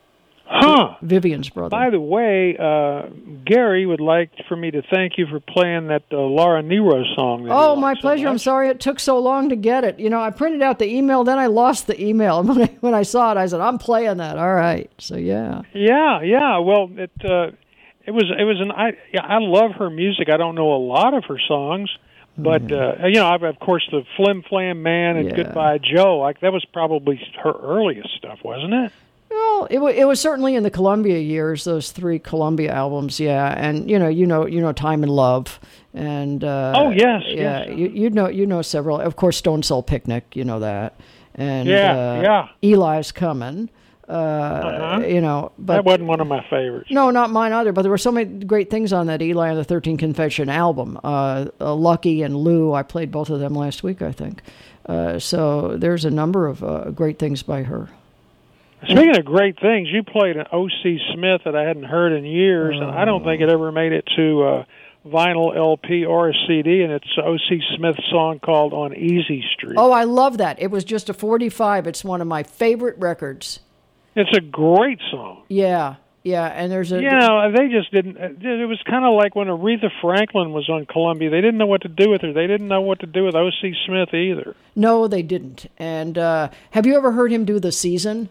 Huh. Vivian's brother. By the way, uh, Gary would like for me to thank you for playing that uh, Laura Nero song. That Oh, he my liked so pleasure. I'm much. sorry it took so long to get it. You know, I printed out the email, then I lost the email. And when I, when I saw it, I said, I'm playing that. All right. So, yeah. Yeah, yeah. Well, it uh, it was it was an I yeah, I love her music. I don't know a lot of her songs, but uh, you know, I've, of course, the Flim Flam Man and Yeah. Goodbye Joe. Like that was probably her earliest stuff, wasn't it? Well, it, wa- it was certainly in the Columbia years, those three Columbia albums, yeah. And, you know, you know, you know, Time and Love. And, uh, Oh, yes, yeah, yes. You, you know, you know several, of course, Stone Soul Picnic, you know that. And, Yeah, uh, yeah. Eli's Coming, uh, Uh-huh. you know. But That wasn't one of my favorites. No, not mine either. But there were so many great things on that Eli and the thirteen Confession album. Uh, uh, Lucky and Lou, I played both of them last week, I think. Uh, so there's a number of uh, great things by her. Speaking of great things, you played an O C Smith that I hadn't heard in years, and I don't think it ever made it to uh, vinyl L P or a C D, and it's O C Smith's song called On Easy Street. Oh, I love that. It was just a forty-five. It's one of my favorite records. It's a great song. Yeah, Yeah, and there's a... You know, they just didn't... It was kind of like when Aretha Franklin was on Columbia. They didn't know what to do with her. They didn't know what to do with O C Smith either. No, they didn't. And uh, have you ever heard him do The Season?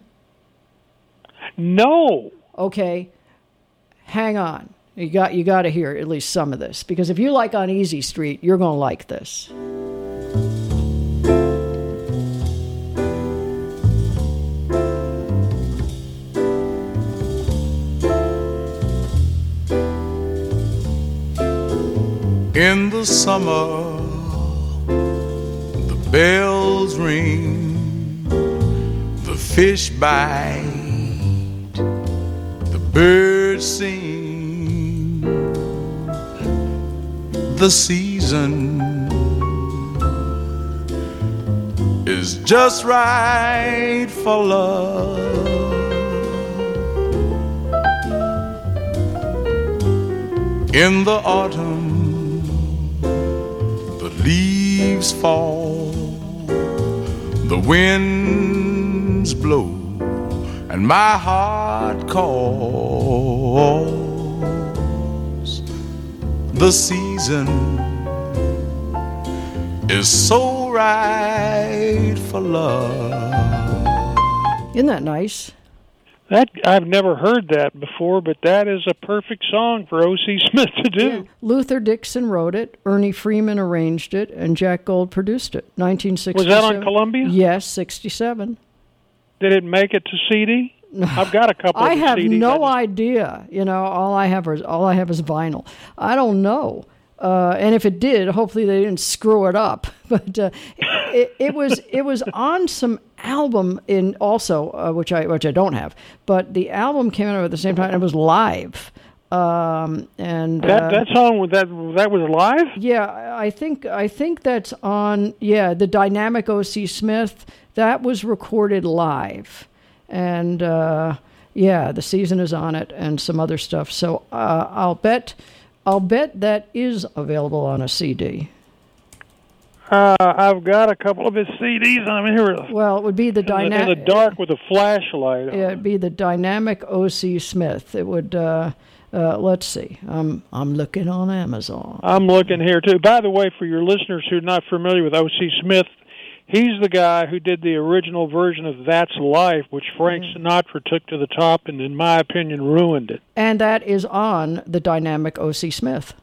No. Okay. Hang on. You got you got to hear at least some of this. Because if you like On Easy Street, you're going to like this. In the summer, the bells ring, the fish bite, the birds sing. The season is just right for love. In the autumn, leaves fall, the winds blow, and my heart calls. The season is so right for love. Isn't that nice? That I've never heard that before, but that is a perfect song for O C Smith to do. Yeah. Luther Dixon wrote it, Ernie Freeman arranged it, and Jack Gold produced it. nineteen sixty-seven. Was that on Columbia? Yes, sixty-seven. Did it make it to C D? I've got a couple. I of have C Ds. no I just... idea. You know, all I have is all I have is vinyl. I don't know. Uh, and if it did, hopefully they didn't screw it up. But uh, it, it was it was on some album in also uh, which I which I don't have. But the album came out at the same time. And it was live. Um, and that uh, that song that that was live. Yeah, I think I think that's on. Yeah, the Dynamic O C Smith. That was recorded live, and uh, yeah, The Season is on it, and some other stuff. So uh, I'll bet. I'll bet that is available on a C D. Uh, I've got a couple of his C Ds. I'm here. Well, it would be the dynamic in the dark with a flashlight. Yeah, it'd be the Dynamic O C Smith. It would. Uh, uh, let's see. I'm I'm looking on Amazon. I'm looking here too. By the way, for your listeners who are not familiar with O C Smith, he's the guy who did the original version of That's Life, which Frank mm. Sinatra took to the top and, in my opinion, ruined it. And that is on the Dynamic O C Smith.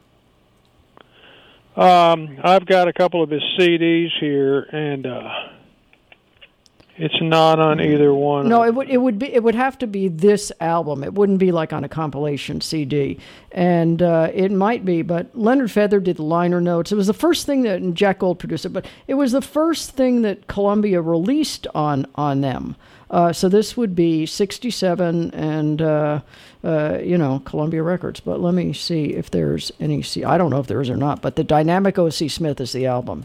Um, I've got a couple of his C Ds here, and uh, it's not on either one. No, it would it would be it would have to be this album. It wouldn't be like on a compilation C D, and uh, it might be. But Leonard Feather did the liner notes. It was the first thing that and Jack Gold produced it, but it was the first thing that Columbia released on on them. Uh, so this would be sixty-seven and, uh, uh, you know, Columbia Records. But let me see if there's any... C- I don't know if there is or not, but the Dynamic O C Smith is the album.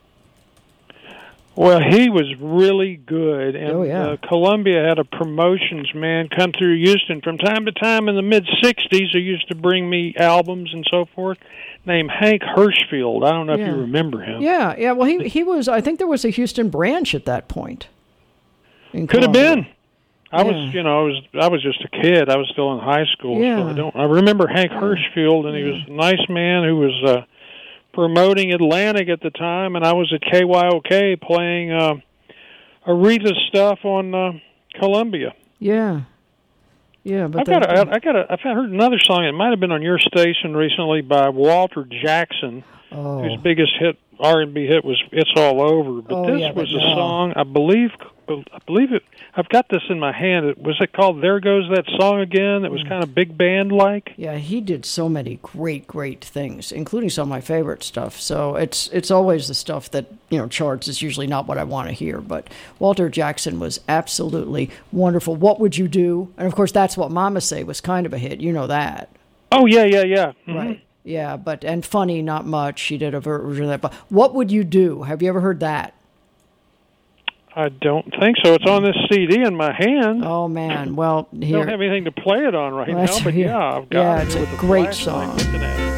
Well, he was really good. And oh, yeah. uh, Columbia had a promotions man come through Houston from time to time in the mid-sixties who used to bring me albums and so forth, named Hank Hirschfield. I don't know yeah. if you remember him. Yeah, yeah. Well, he, he was... I think there was a Houston branch at that point. Could have been. I yeah. was, you know, I was, I was just a kid. I was still in high school, yeah. so I don't. I remember Hank Hirschfield, and he was a nice man who was uh, promoting Atlantic at the time, and I was at K Y O K playing uh, Aretha stuff on uh, Columbia. Yeah, yeah. But I've got, a, I got, a, I've heard another song. It might have been on your station recently by Walter Jackson, oh. whose biggest hit R and B hit was "It's All Over." But oh, this yeah, was but a no. song, I believe. I believe it. I've got this in my hand. It, was it called "There Goes That Song Again"? That was kind of big band like. Yeah, he did so many great, great things, including some of my favorite stuff. So it's it's always the stuff that you know charts. Is usually not what I want to hear. But Walter Jackson was absolutely wonderful. What Would You Do? And of course, That's What Mama Say was kind of a hit. You know that. Oh yeah, yeah, yeah. Mm-hmm. Right. Yeah, but and Funny, not much. She did a version of that. But What Would You Do? Have you ever heard that? I don't think so. It's on this C D in my hand. Oh man, well here. I don't have anything to play it on right well, now, but yeah, yeah, I've got yeah, it it's with a the great flashlight song. looking at it.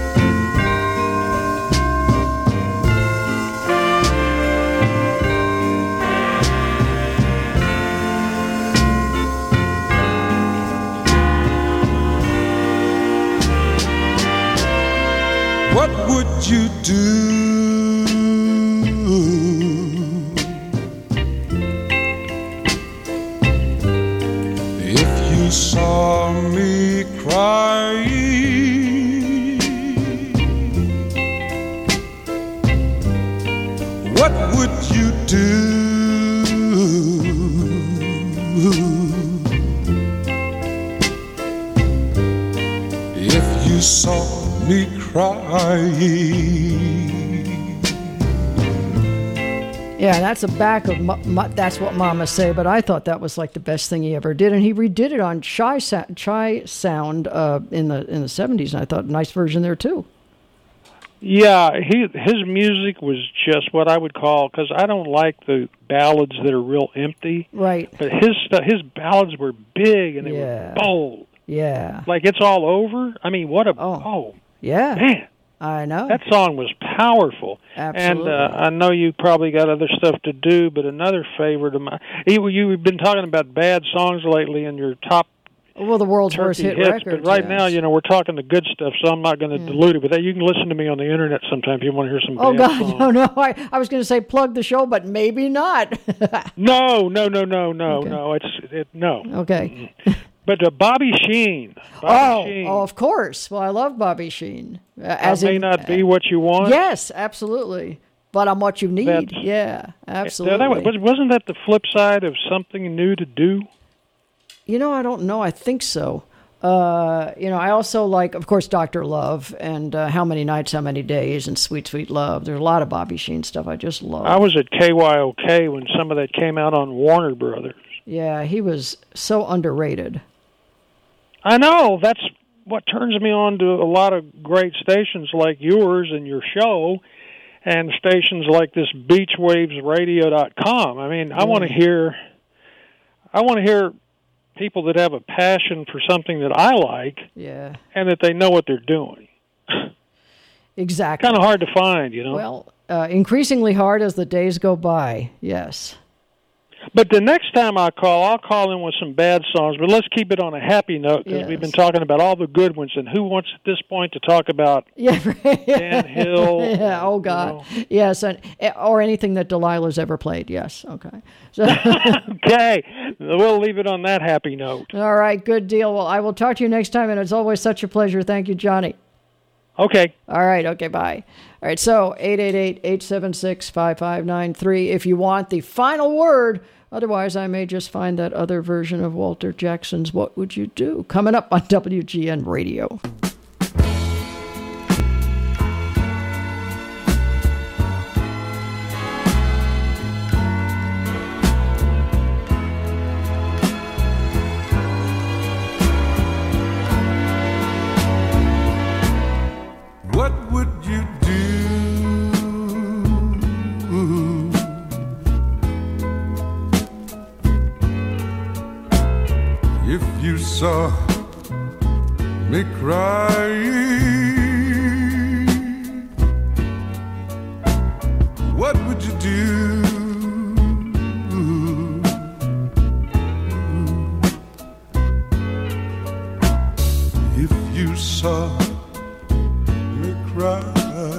would you do if you saw me crying? What would you do if you saw me crying? Yeah, that's a back of Ma- Ma- That's What Mama Say, but I thought that was like the best thing he ever did, and he redid it on Chai, Sa- Chai Sound uh, in the in the seventies, and I thought nice version there too. Yeah, he his music was just what I would call, because I don't like the ballads that are real empty. Right. But his stu- his ballads were big and they Yeah. were bold. Yeah. Like It's All Over. I mean, what a oh, oh yeah, man. I know. That song was powerful. Absolutely. And uh, I know you probably got other stuff to do, but another favorite of mine. You, you've been talking about bad songs lately in your top Well, the world's worst turkey hit hits, records. but right yes. now, you know, we're talking the good stuff, so I'm not going to Yeah. dilute it. But you can listen to me on the internet sometime if you want to hear some Oh, bad God, songs. no, no. I, I was going to say plug the show, but maybe not. No, no, no, no, no, Okay. no. It's it, no. Okay. But uh, Bobby Sheen. Bobby oh, Sheen. oh, of course. Well, I love Bobby Sheen. Uh, As as may in, not be what you want. Yes, absolutely. But I'm what you need. That's- yeah, absolutely. That was, wasn't that the flip side of Something New to Do? You know, I don't know. I think so. Uh, you know, I also like, of course, Doctor Love and uh, How Many Nights, How Many Days and Sweet, Sweet Love. There's a lot of Bobby Sheen stuff I just love. I was at K Y O K when some of that came out on Warner Brothers. Yeah, he was so underrated. I know. That's what turns me on to a lot of great stations like yours and your show, and stations like this beach waves radio dot com. I mean, I want to hear, I want to hear people that have a passion for something that I like, Yeah, and that they know what they're doing. exactly. Kind of hard to find, you know. Well, uh, increasingly hard as the days go by. Yes. But the next time I call, I'll call in with some bad songs, but let's keep it on a happy note, because Yes. we've been talking about all the good ones, and who wants at this point to talk about Yeah. Dan Hill? Yeah. Oh God. Yes, and or anything that Delilah's ever played. Yes. Okay. So, Okay, we'll leave it on that happy note. all right. Good deal. Well, I will talk to you next time, and it's always such a pleasure. Thank you, Johnny. Okay. All right. Okay. Bye. All right. So eight eight eight, eight seven six, five five nine three if you want the final word. Otherwise, I may just find that other version of Walter Jackson's What Would You Do? Coming up on W G N Radio. What would you do if you saw me crying? What would you do if you saw me crying?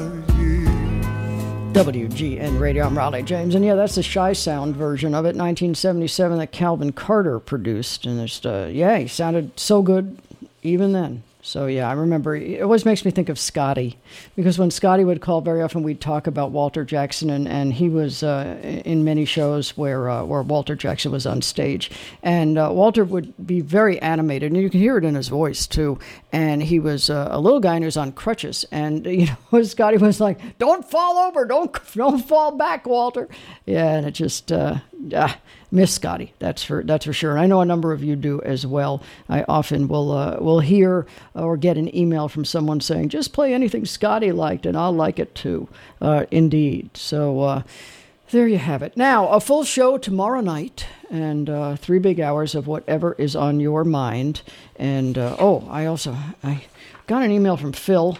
W G N Radio. I'm Raleigh James, and yeah, that's the Shy Sound version of it, nineteen seventy-seven, that Calvin Carter produced, and it's uh, yeah, he sounded so good even then. So yeah, I remember. It always makes me think of Scotty, because when Scotty would call, very often we'd talk about Walter Jackson, and, and he was uh, in many shows where uh, where Walter Jackson was on stage, and uh, Walter would be very animated, and you can hear it in his voice too. And he was uh, a little guy, and he was on crutches, and you know, Scotty was like, "Don't fall over, don't don't fall back, Walter." Yeah, and it just. Uh, ah, Miss Scotty, that's for that's for sure. And I know a number of you do as well. I often will uh, will hear or get an email from someone saying, "Just play anything Scotty liked, and I'll like it too." Uh, indeed. So uh, there you have it. Now a full show tomorrow night, and uh, three big hours of whatever is on your mind. And uh, oh, I also I got an email from Phil.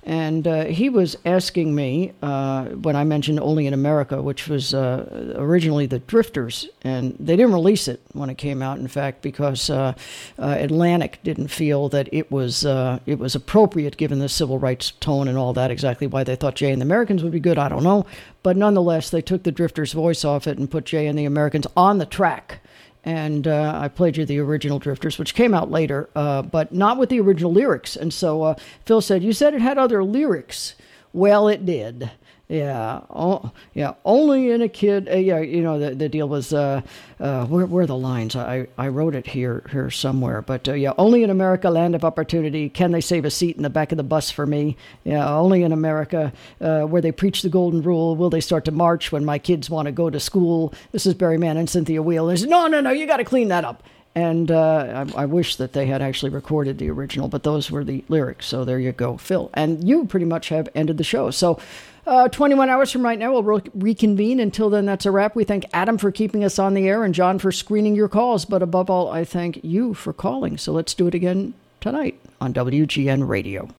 And uh, he was asking me uh, when I mentioned Only in America, which was uh, originally the Drifters, and they didn't release it when it came out, in fact, because uh, uh, Atlantic didn't feel that it was uh, it was appropriate given the civil rights tone and all that. Exactly why they thought Jay and the Americans would be good, I don't know. But nonetheless, they took the Drifters' voice off it and put Jay and the Americans on the track. And uh, I played you the original Drifters, which came out later, uh, but not with the original lyrics. And so uh, Phil said, you said it had other lyrics. Well, it did. Yeah. Oh, yeah. Only in a kid. Uh, yeah. You know, the, the deal was, uh, uh, where, where are the lines? I, I wrote it here, here somewhere, but, uh, yeah. Only in America, land of opportunity. Can they save a seat in the back of the bus for me? Yeah. Only in America, uh, where they preach the golden rule. Will they start to march when my kids want to go to school? This is Barry Mann and Cynthia Weil. They said, no, no, no, you got to clean that up. And uh, I, I wish that they had actually recorded the original, but those were the lyrics. So there you go, Phil. And you pretty much have ended the show. So uh, twenty-one hours from right now, we'll re- reconvene. Until then, that's a wrap. We thank Adam for keeping us on the air and John for screening your calls. But above all, I thank you for calling. So let's do it again tonight on W G N Radio.